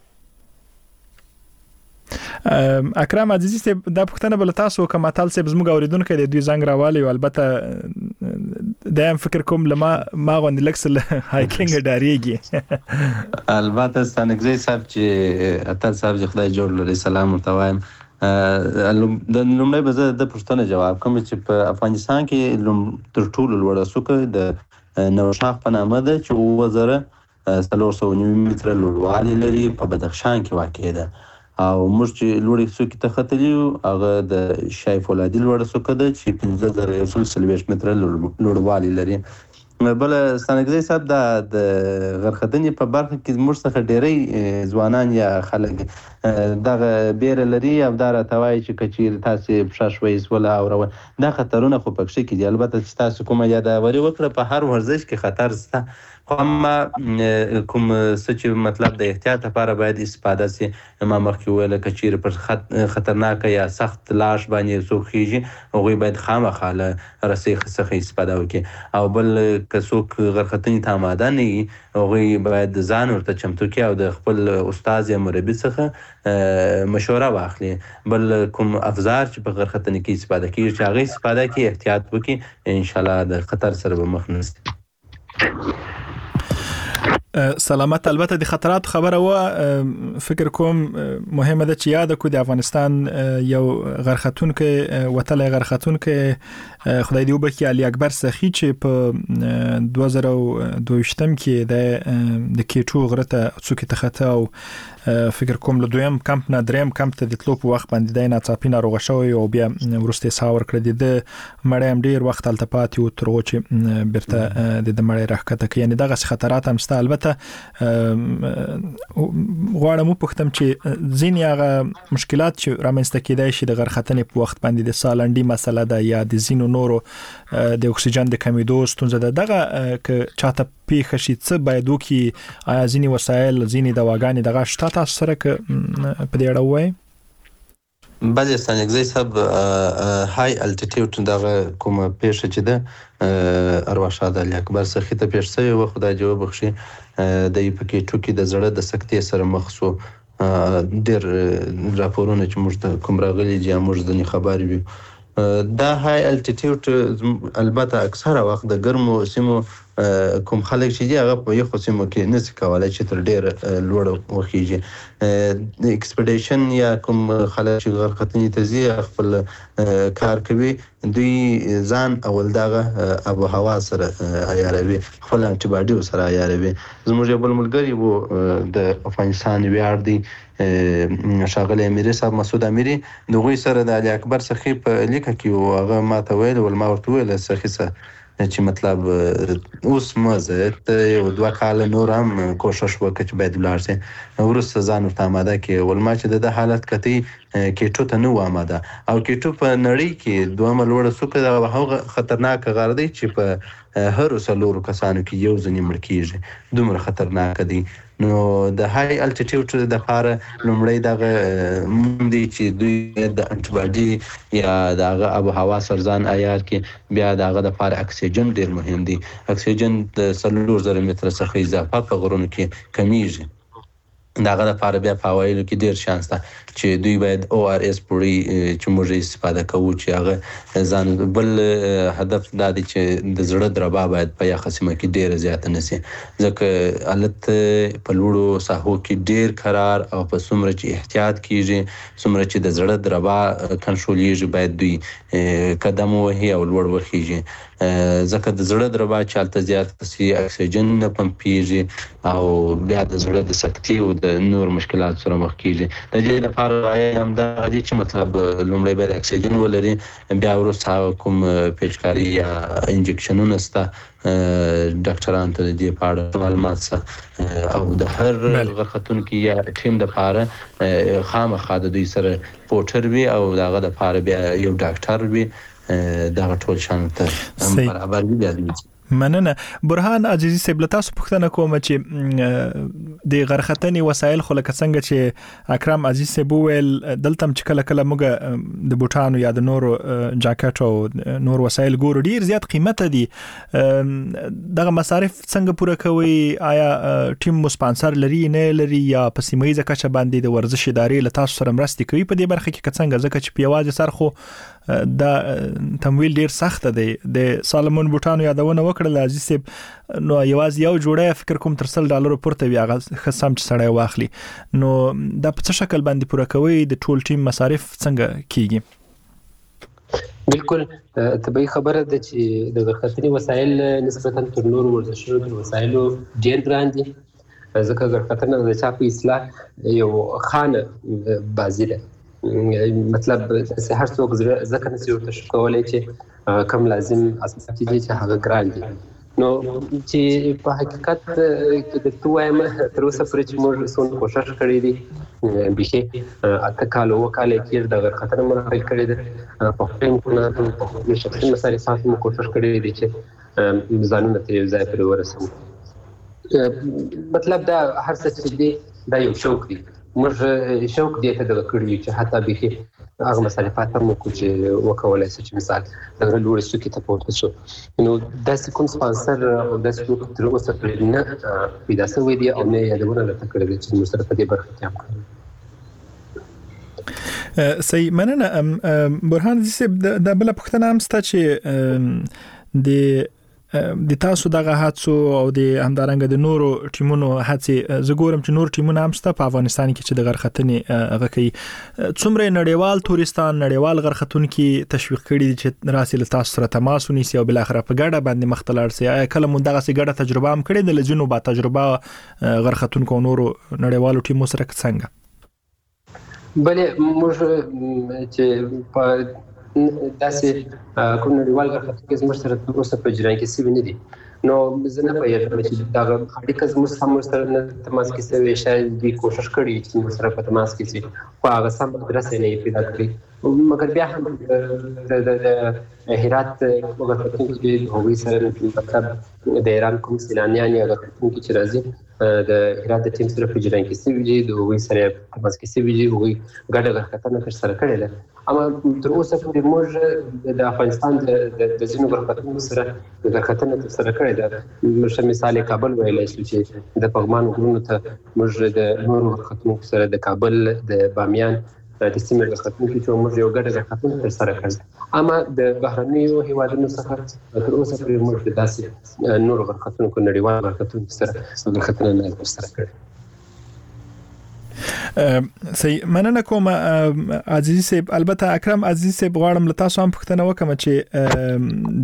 اکرم عزیزی صاحب د پښتنه بل تاسو کوم اتل صاحب زموږ اوریدونکو د دوی زنګ راوالي او البته دایم فکر کوم لما ما غوند لکسل هایکینګ ډاریږي البته ستانګزي صاحب چې اتل صاحب خدای جوړ لري سلام ورتوایم. د لومړی به د پښتنه جواب کوم چې په افغانستان کې تر ټولو لوړه څوکه د نوشاخ په نامه ده چې 2390 متره لوړوالی لري په بدخشان کې واقع ده او موږ چې لوړې څوکې ته ختلیو هغه د شای فولادي لوړه څوکه ده چې 15040 متره لوړوالی لري. بل ستانګزي صاحب د غرختنې په برخه کې موږ څخه ډېری ځوانان یا خلک دغه بیره لري او دا راته چې کچیر تاسو پښه شوي ولا او دا خطرونه خو پکې کې دي. البته چې تاسو کومه یادوري وکړه په هر ورزش کې خطر شته اما کوم څه مطلب د احتیاط لپاره باید استفاده سي. ما مخکې ویل کچیر پر خطرناک یا سخت لاش باندې څوک خيږي هغه باید خامخا له رسۍ څخه استفاده وکړي او بل که څوک غرختنې ته آماده نه وي هغه باید ځان ورته چمتو کړي او د خپل استاد یا مربي څخه مشوره واخلي. بل کوم افزار چې په غرختنې کې استفاده کیږي چې هغه استفاده کوي احتیاط وکړي ان شاء الله د خطر سره به مخ نه شي. سلامت. البته د خطرات خبره و فکر کوم مهمه ده چې یاد کو د افغانستان یو غرختون کې وتل غرختون کې خدای دی وبکي علي اکبر سخی چې په 2022 کې د کېټو غرته څوک ته خطا او فکر کوم له دویم کمپ نه دریم کمپ ته د تلو په وخت باندې د ناڅاپي ناروغه شوی او بیا ورسته ساور کړی د مړیم ډیر وخت التپات یو ترغه چې برته د مړی راکته کې یعنی دغه خطرات هم ست. البته غواړم پوښتم چې ځینې هغه مشکلات چې رامنځته کېدای شي د غرختنې په وخت باندې د سالنډي مسله ده یا د زینو نورو د اکسیجن د کمیدو ستونزه ده دغه ک چاته پیښ شي څه باید وکي آیا ځینې وسایل ځینې دواګانې دغه شته تاسو سره ک په دې اړه وایي؟ بله ستانکزی صاحب های الټیټیوډ دغه کومه پیښه چې ده ارواښاد علي اکبر سخي ته پیښ شوې وه، خدای جواب بخښي. دی په کېټو کې د زړه د سکتې سره مخ شو. ډېر راپورونه چې موږ ته کوم راغلي دي موږ ځینې خبر یو. دا های الټیټیوډ البته اکثره وخت د ګرمو سیمو کوم خلک چې دي هغه په یخو سیمو کې نشي کولی چې تر ډېره لوړه وخیږي. اکسپیډیشن یا کوم خلک چې غرختنې ته ځي خپل کار کوي، دوی ځان اول دغه آب و هوا سره عیاروي، خپل انټي باډي سره عیاروي. زموږ یو بل ملګري و د افغانستان ویاړ دی ښاغلی امیري صاحب مسعود امیري، د هغوی سره د علي اکبر سخي په لیکه کې و. هغه ماته ویل ما ورته وویل سخي صاحب چې مطلب اوس مزه ته یو 2 کاله نور هم کوشش وکړه چې باید ولاړ شي، وروسته ځان ورته آماده کړي. ول ما چې د حالت کتي کېټو ته نه و آماده، او کېټو په نړۍ کې دومره لوړه څوکه ده، هغه خطرناک غار دی چې په هرو 4 کسانو کې یو ځنې مړ کېږي، دومره خطرناک دی. نو د های الټیټیوډ د لپاره لومړی دغه دی چې دوی د انټي باډي یا دغه آب و هوا سره ځان عیار کړي. بیا دغه دپاره اکسیجن ډېر مهم دی. اکسیجن د 4000 متره څخه اضافه په غرونو کې کمیږي. دغه دپاره بیا په اوایلو کې ډېر شانس ده چې دوی باید ORS پوړی چې موږ استفاده کوو، چې هغه ځان بل هدف دا دی چې د زړه دربا باید په یخه سیمه کې ډېره زیاته نه سي، ځکه حالت په لوړو ساحو کې ډېر قرار او په څومره چې احتیاط کیږي څومره چې د زړه دربا کنټرولېږي باید دوی قدم ووهي او لوړ وخیږي، ځکه د زړه دربا چې هلته زیاته سي اکسیجن نه پمپېږي او بیا د زړه د سکتې او د نور مشکلات سره مخ کیږي. د دې لپاره همدغه دی چې مطلب لومړی باید اکسیجن ولري، بیا وروسته کوم پیچکاري یا انجکشنونه شته، ډاکټران ته د دې په اړه معلومات شته، او د هر غرختونکي یا ټیم دپاره خامخا د دوی سره پوټر وي او د هغه دپاره بیا یو ډاکټر وي، دغه ټول شان ته برابر وي. بیا مننه. برهان عزیزي صاحب، له تاسو پوښتنه کوم چې د غرختنې وسایل خو لکه څنګه چې اکرم عزیز صاحب وویل دلته چې کله کله موږ د بوټانو یا د نورو جاکټ او نور وسایل ګورو ډیر زیات قیمته دي، دغه مصارف څنګه پوره کوي؟ آیا ټیم مو سپانسر لري نه لري، یا په سیمه ییزه کچه باندې د ورزش ادارې له تاسو سره مرستې کوي په دې برخه کې څنګه؟ ځکه چې په یوازې سر خو دا تمویل ډیر سخت دی. د سالمون بوټانو یادونه وکړه عزیز صاحب، نو یوازې یو جوړه فکر کوم تر $100 پورته وي، هغه خصم چې سړی واخلي. نو دا په څه شکل باندې پوره کوي؟ د ټول ټیم مصارف څنګه کیږي؟ بالکل طبیعي خبره ده چې د غرختنې وسایل نسبتا تر نورو ورزشونو وسایلو ډیر ګران دي، ځکه غرختنه د چا په اصطلاح یو خانه بازي ده. مطلب هر څوک ځکه نشي ورته کولی چې کم لازم اساسي دي چې هغه ګران دي. نو چې په حقیقت کې د تو وایم تر اوسه پورې چې موږ څونه کوشش کړی دي، بيخي اته کال او کال کې د غرختنه مرحله کړې ده، په خپل امکاناتو په خپل شخصي مصارفاتو مو کوشش کړی دي چې ځانونه ته یو ځای پرې ورسوو. مطلب دا هر څه چې دی دا یو شوق دی، موږ شوق دی ته د کړی چې حتی بيخي هغه مصارفات هم کو چې وکولای شي چې مثال د لوړ سکه ته پورته شو. نو داسې کوم سپانسر او داسې کوم تر اوسه پرې نه پیدا شوی دی او نه یادونه لته کړی دی چې موږ سره په دې برخه کې هم کړی. صحیح، مننه. برهان صاحب، د بل پښتنه هم ستا چې د تاسو دغه هڅو او د همدارنګه د نورو ټیمونو هڅې، زه ګورم چې نور ټیمونه هم شته په افغانستان کې چې د غرختنې هغه کوي. څومره نړیوال تورستان نړیوال غرختونکي تشویق کړي دي چې راسي له تاسو سره تماس ونیسي او بل اخر په ګډه باندې مخ ته لاړ شي؟ کله مونږ دغه سي ګډه تجربه هم کړې د لجنو با تجربه غرختونکو نورو نړیوالو ټیمو سره څنګه؟ بلې موږ چې په داسې کوم نړیوال غرختونکي زموږ سره تر اوسه په جریان کې سوي نه دي، نو زه نه پوهېږم چې دغه اړیکه زموږ هم ورسره نه تماس کې سوې، شاید دوی کوشش کړي چې موږ سره په تماس کې شي، خو هغه سم ادرس یې نه پیدا کړی. مګر بیا هم د هرات وګړي چې هغوی سره مطلب د ایران کوم سیلانیان یا وګړي چې راځي د هرات د ټیم سره په جریان کې سوي دي د هغوی سره تماس کې سوي دي هغوی ګډه غرختنه ترسره کړې ده اما تر اوسه پورې موږ د افغانستان د ځینو غرختنو سره غرختنه ترسره کړې ده مثلا مثال کابل ویلای شو چې د پغمان غرونو ته موږ د نورو غرختنو سره د کابل د بامیان د سیمې غرختنو چې موږ یو ګډه غرختنه ترسره کړې اما د بهرنیو هیوادونو څخه تر اوسه پورې موږ د داسې نورو غرختنو کو نړیوال غرختنو سره غرختنه نه ترسره کړې صحیح مننه کوم عزیز صاحب البته اکرم عزیز صاحب غواړم له تاسو هم پوښتنه وکم چې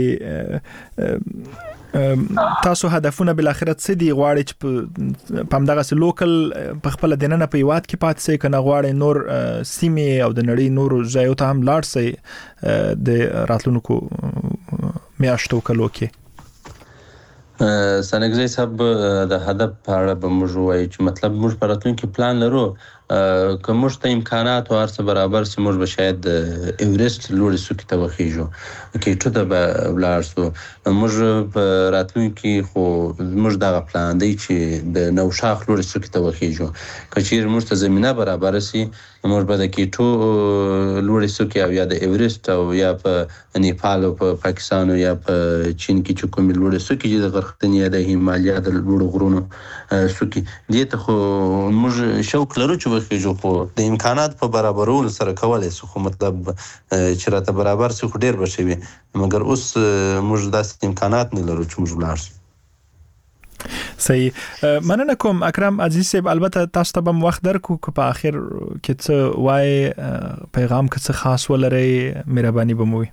د تاسو هدفونه بل اخرت څه دی غواړي چې په همدغه لوکل په خپل دیننه په یواد کې پات سي کنه غواړي نور سیمه او د نړۍ نور ځایو ته هم لاړ سي د راتلونکو میاشتو کلو کې سنګزي صاحب د هدف په اړه به موږ وایو چې مطلب موږ په راتلونکي پلان لرو که موږ ته امکانات او هرڅه برابر سي موږ به شاید ایورست لوړ سو کې توخیجو کې ټو د بلار سو موږ په راتلونکي خو موږ دا پلان دی چې د نوشاخ لوړ سو کې توخیجو کچیر موږ ته زمينه برابر سي موږ به د کیټو لوړ سو کې او یا د ایورست او یا په نیپال او په پاکستان او یا په چین کې چې کوم لوړ سو کې د غرختنی د هیمالیا د لوړ غرونو سو کې دې ته خو موږ شوق لرو چې وخیجو خو د امکانات په برابرولو سره کولای سو خو مطلب چې راته برابر سي خو ډیر بشوي مګر اوس موږ داسې امکانات نه لرو چې موږ ولار صحیح مننه کوم اکرم عزیز صاحب البته تاسو ته هم وخت درکو که په اخر کې څه وای پیغام که څه خاص ولري مهرباني بموي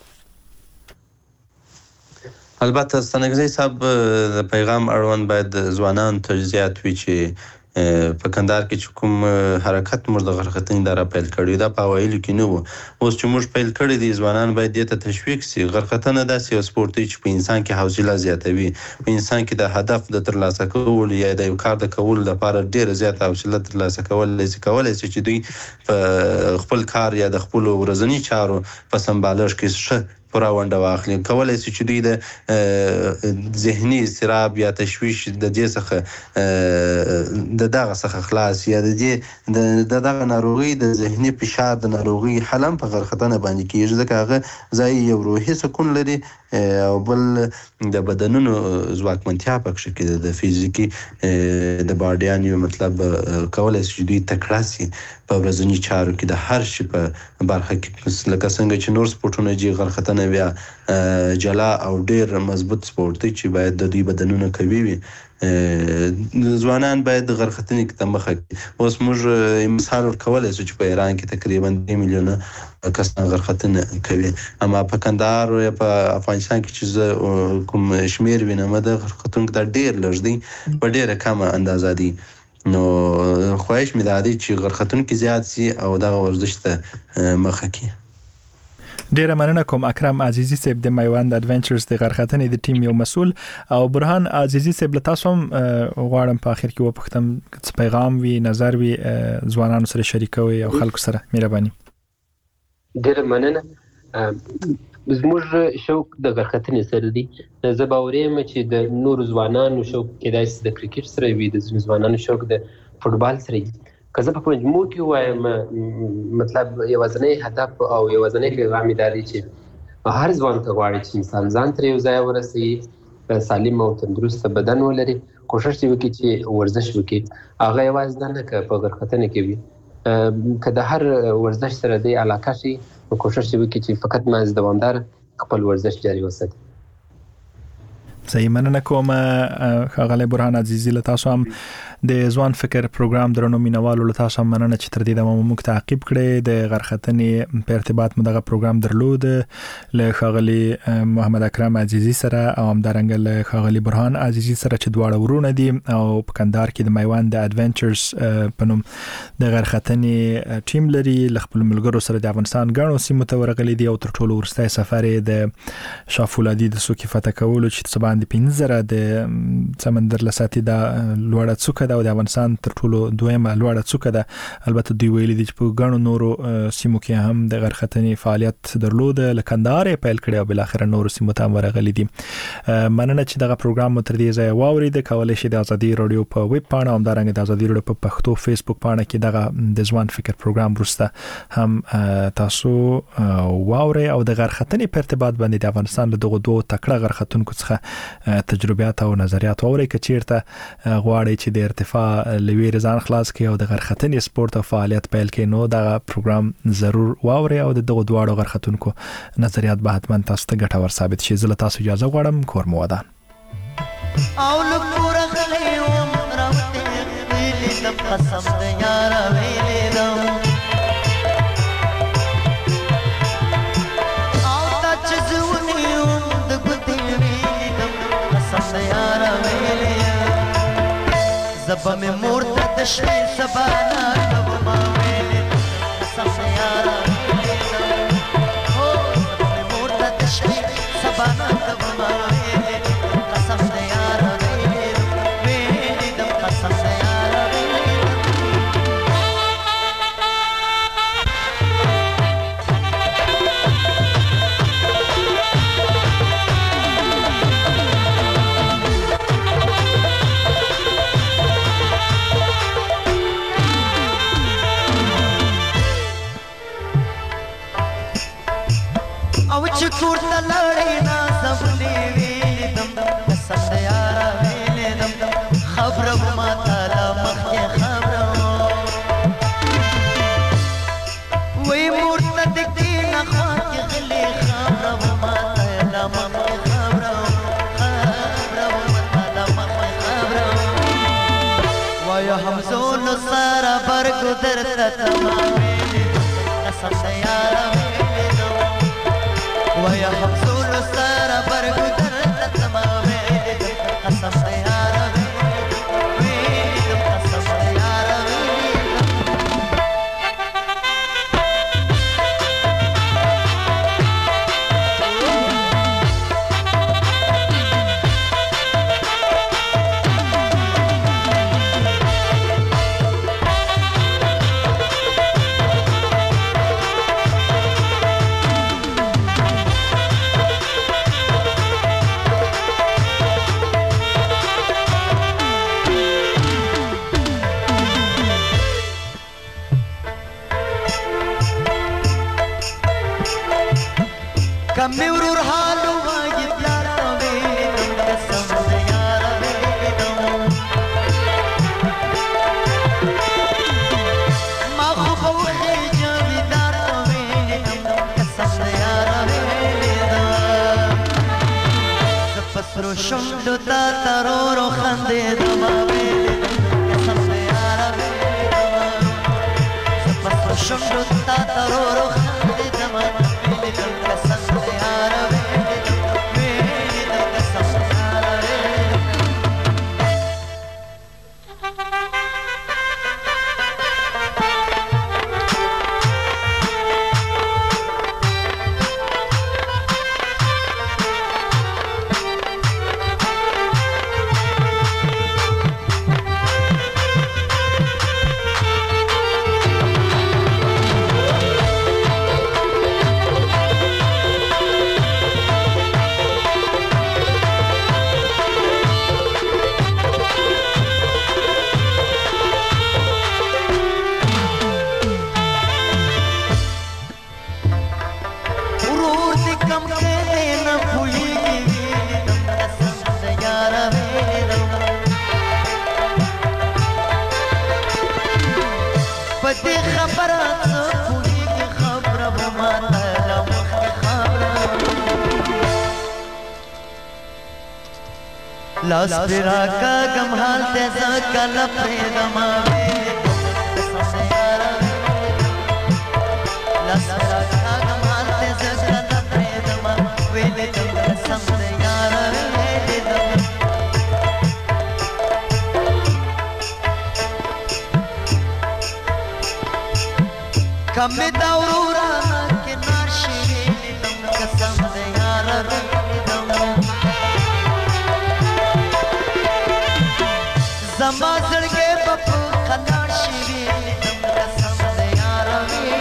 البته ستنګزي صاحب د پیغام اړوند باید ځوانان ته زیات وي چې په کندهار کې چې کوم حرکت موږ د غرختنې دره پیل کړی دا په ویلو کې نه وو اوس چې موږ پیل کړی دي ځوانان باید دې ته تشویق سي غرختنه داسې یو سپورت دی چې په انسان کې حوصله زیاتوي په انسان کې د هدف د ترلاسه کولو یا د یو کار د کولو لپاره ډېر زیات حوصله ترلاسه کولای شي چې دوی په خپل کار یا د خپل ورځني چارو په سمبالښت کې ښه پورا ونډه واخلي کولای شي چې دوی د ذهني استراب یا تشویش د دې څخه د دغه څخه خلاص یا د دې د دغه ناروغي د ذهني فشار د ناروغي حلم په غرختنه باندې کیږي ځکه هغه ځای یو روحي سکون لري او بل د بدنونو ځواکمنتیا پکې کې د فزیکی د باډیان یو مطلب کولای شي دوی تکړه سي په ورځني چارو کې د هر شي په برخه کې لکه څنګه چې نور سپورټونه جي غرختنه بیا جلا او ډیر مضبوط سپورت دی چې باید د دوی بدنونه قوي وي ځوانان باید غرختنې کې تمخه اوس موږ مثال ورکولای شو چې په ایران کې تقریبا 2 میلیونه کسان غرختنه کوي اما په کندهار او په افغانستان کې چې کوم شمیر وینم د غرختونکو د ډیر لږ دی په ډیره کمه اندازه دی نو خواهش مې ده چې غرختونکو زیات سي او دغه ورزش ته مخه کړي ډیره مننه کوم اکرم عزیزی صاحب د میوند اډونچرز د غرختنې د ټیم یو مسؤل او برهان عزیزی صاحب له تاسو هم غواړم په اخر کې وپوښتم څه پیغام وي نظر وي ځوانانو سره شریکوي او خلکو سره مهرباني ډیره مننه زموږ شوق د غرختنې سره دی زه باور یم چې د نور ځوانانو شوق کېدای شي د کرکټ سره وي د ځوانانو شوق د فوټبال سره وي که زه په مجموع کې وایم مطلب یوازینی هدف او یوازینی پیغام دا دی چې هر ځوان ته غواړي چې انسان ځان تر یو ځای ورسوي سالم او تندرست بدن ولري کوشش وکړي چې ورزش وکړي هغه یوازې نه که په غرختنه کې وي که د هر ورزش سره د علاقه شي کوشش وکړي چې فقط ما دوامدار خپل ورزش جاري وساتي صحیح مننه کوم خاغله برهان عزیزی له تاسو هم د ځوان فکر پروګرام درنو مینوالو له تاسو هم مننه چې تر دې د موږ تعقیب کړي د غرختنې په ارتباط مدغه پروګرام درلود له خاغلی محمد اکرم عزیزی سره او هم درنګ له خاغلی برهان عزیزی سره چې دواړه ورونه دي او په کندهار کې د میوند اډونچرز په نوم د غرختنې ټیم لري ل خپل ملګرو سره د افغانستان غاڼو سیمه ته ورغلي دي او تر ټولو ورسته سفر د شافولادي د سوکي فتح کولو چې سبا د 15 د سمندر لساتي د لوړه څوکه ده او د افغانستان تر ټولو دویمه لوړه څوکه ده. البته دوی ویلي دي چې په ګڼو نورو سیمو کې هم د غرختنې فعالیت درلود، لکه کندهار یې پیل کړی او بل اخر نورو سیمو ته ورغلي دي. مننه چې دغه پروګرام مو تر دې ځای واورید. کولای شئ د ازادي رادیو په ویب پاڼه او همدارنګه د ازادي رادیو په پښتو فیسبوک پاڼه کې دغه د ځوان فکر پروګرام ورسته هم تاسو واورئ او د غرختنې په ارتباط باندې د افغانستان له دغه دوه تکړه غرختونکو څخه تجربیات او نظریات واورئ. که چیرته غواړئ چې د ارتفاع لوی ځان خلاص کړئ او د غرختنې سپورت او فعالیت پیل کړئ، نو دغه پروګرام ضرور واورئ او دغه دواړو غرختونکو نظریات به حتما تاسو ته ګټور ثابت شي. زه له تاسو اجازه غواړم. کور مو ودان. او لکوره غلی وم راوتې ویلې د قسم د یاره ویلې دم او دا چې زه ونیوم د ګوتې ویلې دم قسم د یاره ویلې زه به مې مور ته د شپې سبا نه کومه ویلې قسم د یاره ویلې دم هو زه به مې مور ته د شپې سبا نه کومه ویلې قسم د یاره ویلې دم قسم د یاره ویلې او چې کور ته لاړې نازولې ویلې دم قسم د یاره ویلې دم خبره به ما ته لا مخکې خبره وایي مور ته د کښېنه خوا کې غلې خبره به ما ته لا مخکې خبره به ما ته لا مخکې خبره وایه همزولو سره برګو درته تما ویلې قسم د یاره ويا حمزول سارة برقو درد تما ويدم قسم ديارة ويدم قسم ديارة کمی ورور حالو واجی پلاتا ویدم قسم دیارا ویدم ما خوب و خیجا ویدارتا ویدم قسم دیارا ویدم سپسرو شمدو تا ترورو خندیدم ویدم قسم دیارا ویدم سپسرو شمدو تا ترورو خندیدم ویدم قسم لاس پیرا کا گم حال تیزا کلا پریدما قسم دیارا لاس پیرا کا گم حال تیزا کلا پریدما ویدم قسم دیارا ویدم کم دورورا کے ناشی ویدم قسم دیارا ویدم زما زړګې په خلاړ شي دم قسم دې یار وې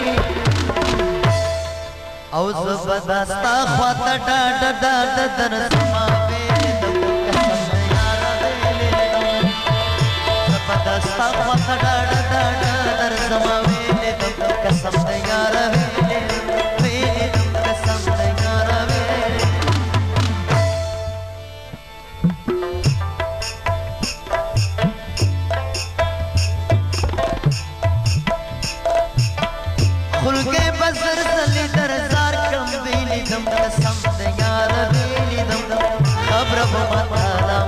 او زبردستا خواته ډاډ ډاډ در سما وې دم قسم دې یار وې زبردستا خواته ډاډ ډاډ در سما وې دم قسم دې یار وې دم قسم دې یار وې خلقه بزر زلی در زار کم ویلی دم قسم ده یار ویلی دم خبر بما تعالی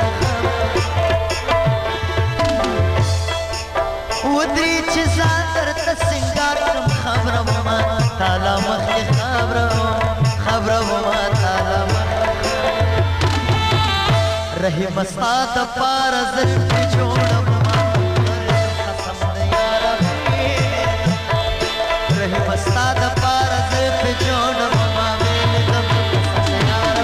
ودری چه زادر تسنگار کم خبر بما تعالی مخی خبر بما تعالی رحی مستاد پارز جوڑ مستاد پارز په جوړ مما ویل دم یار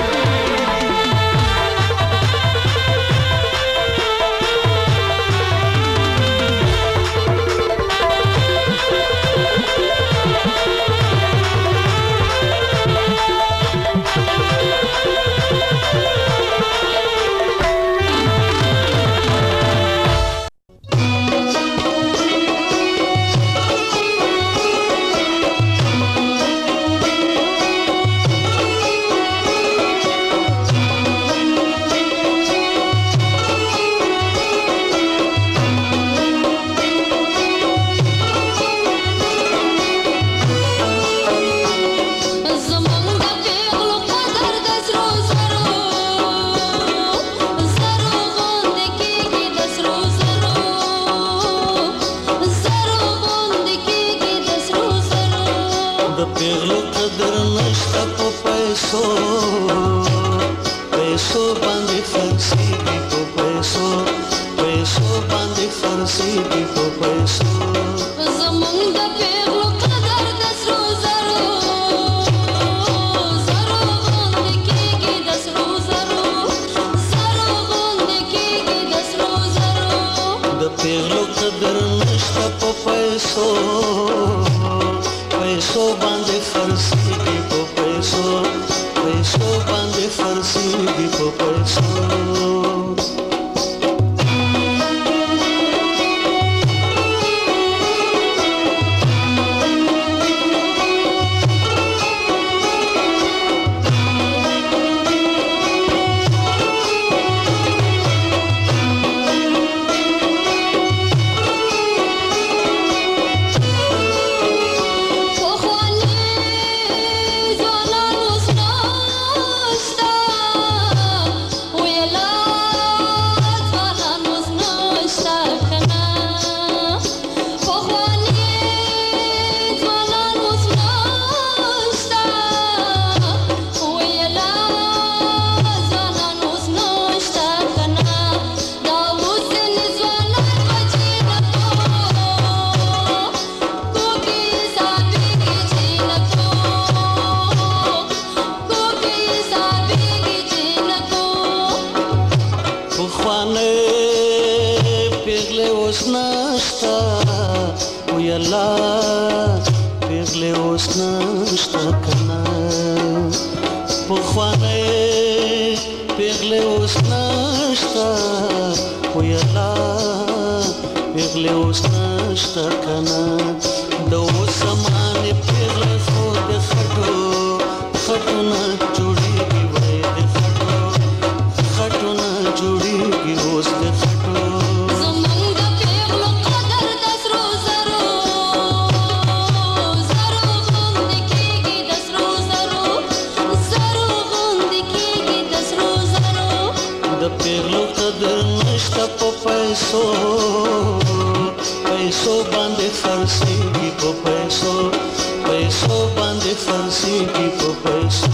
पैसो बांधे फंसी को पैसो बांधे फंसी को पैसो زمونږ د پیغلو قدر د سرو زرو غوندې کېږي د سرو زرو غوندې کېږي د سرو زرو د پیغلو قدر نشته په پیسو باندې فنسی کو पैसो बांधे फंसी को पैसो पैसो बांधे फंसी को पैसो बांधे फंसी को पैसो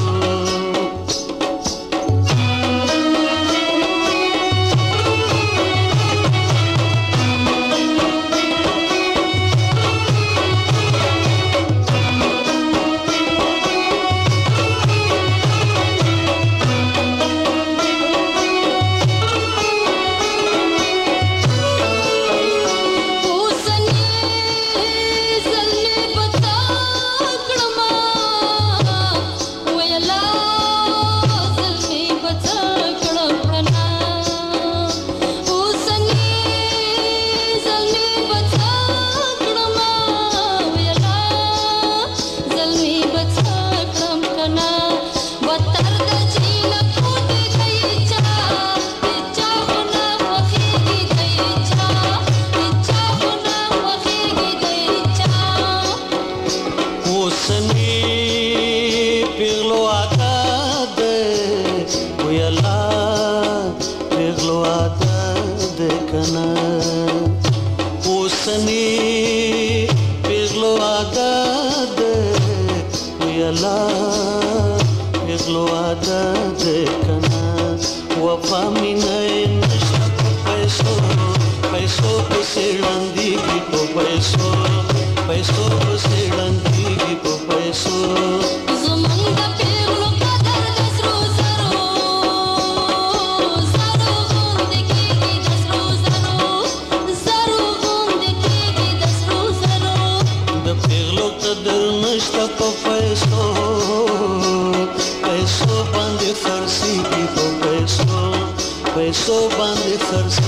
اوسنی پیغلو عادت ویلا پیغلو عادت کنا وفا مینه نشته په پیسو پیسو پسې ړندېږي په پیسو پیسو پسې ړندېږي په پیسو زمونږ د پیغلو قدر د سرو زرو زرو غوندې کېږي د سرو زرو زرو غوندې کېږي د سرو زرو د پیغلو قدر نشته په پیسو پیسو باندې خرڅېږي په پیسو پیسو باندې خرڅېږي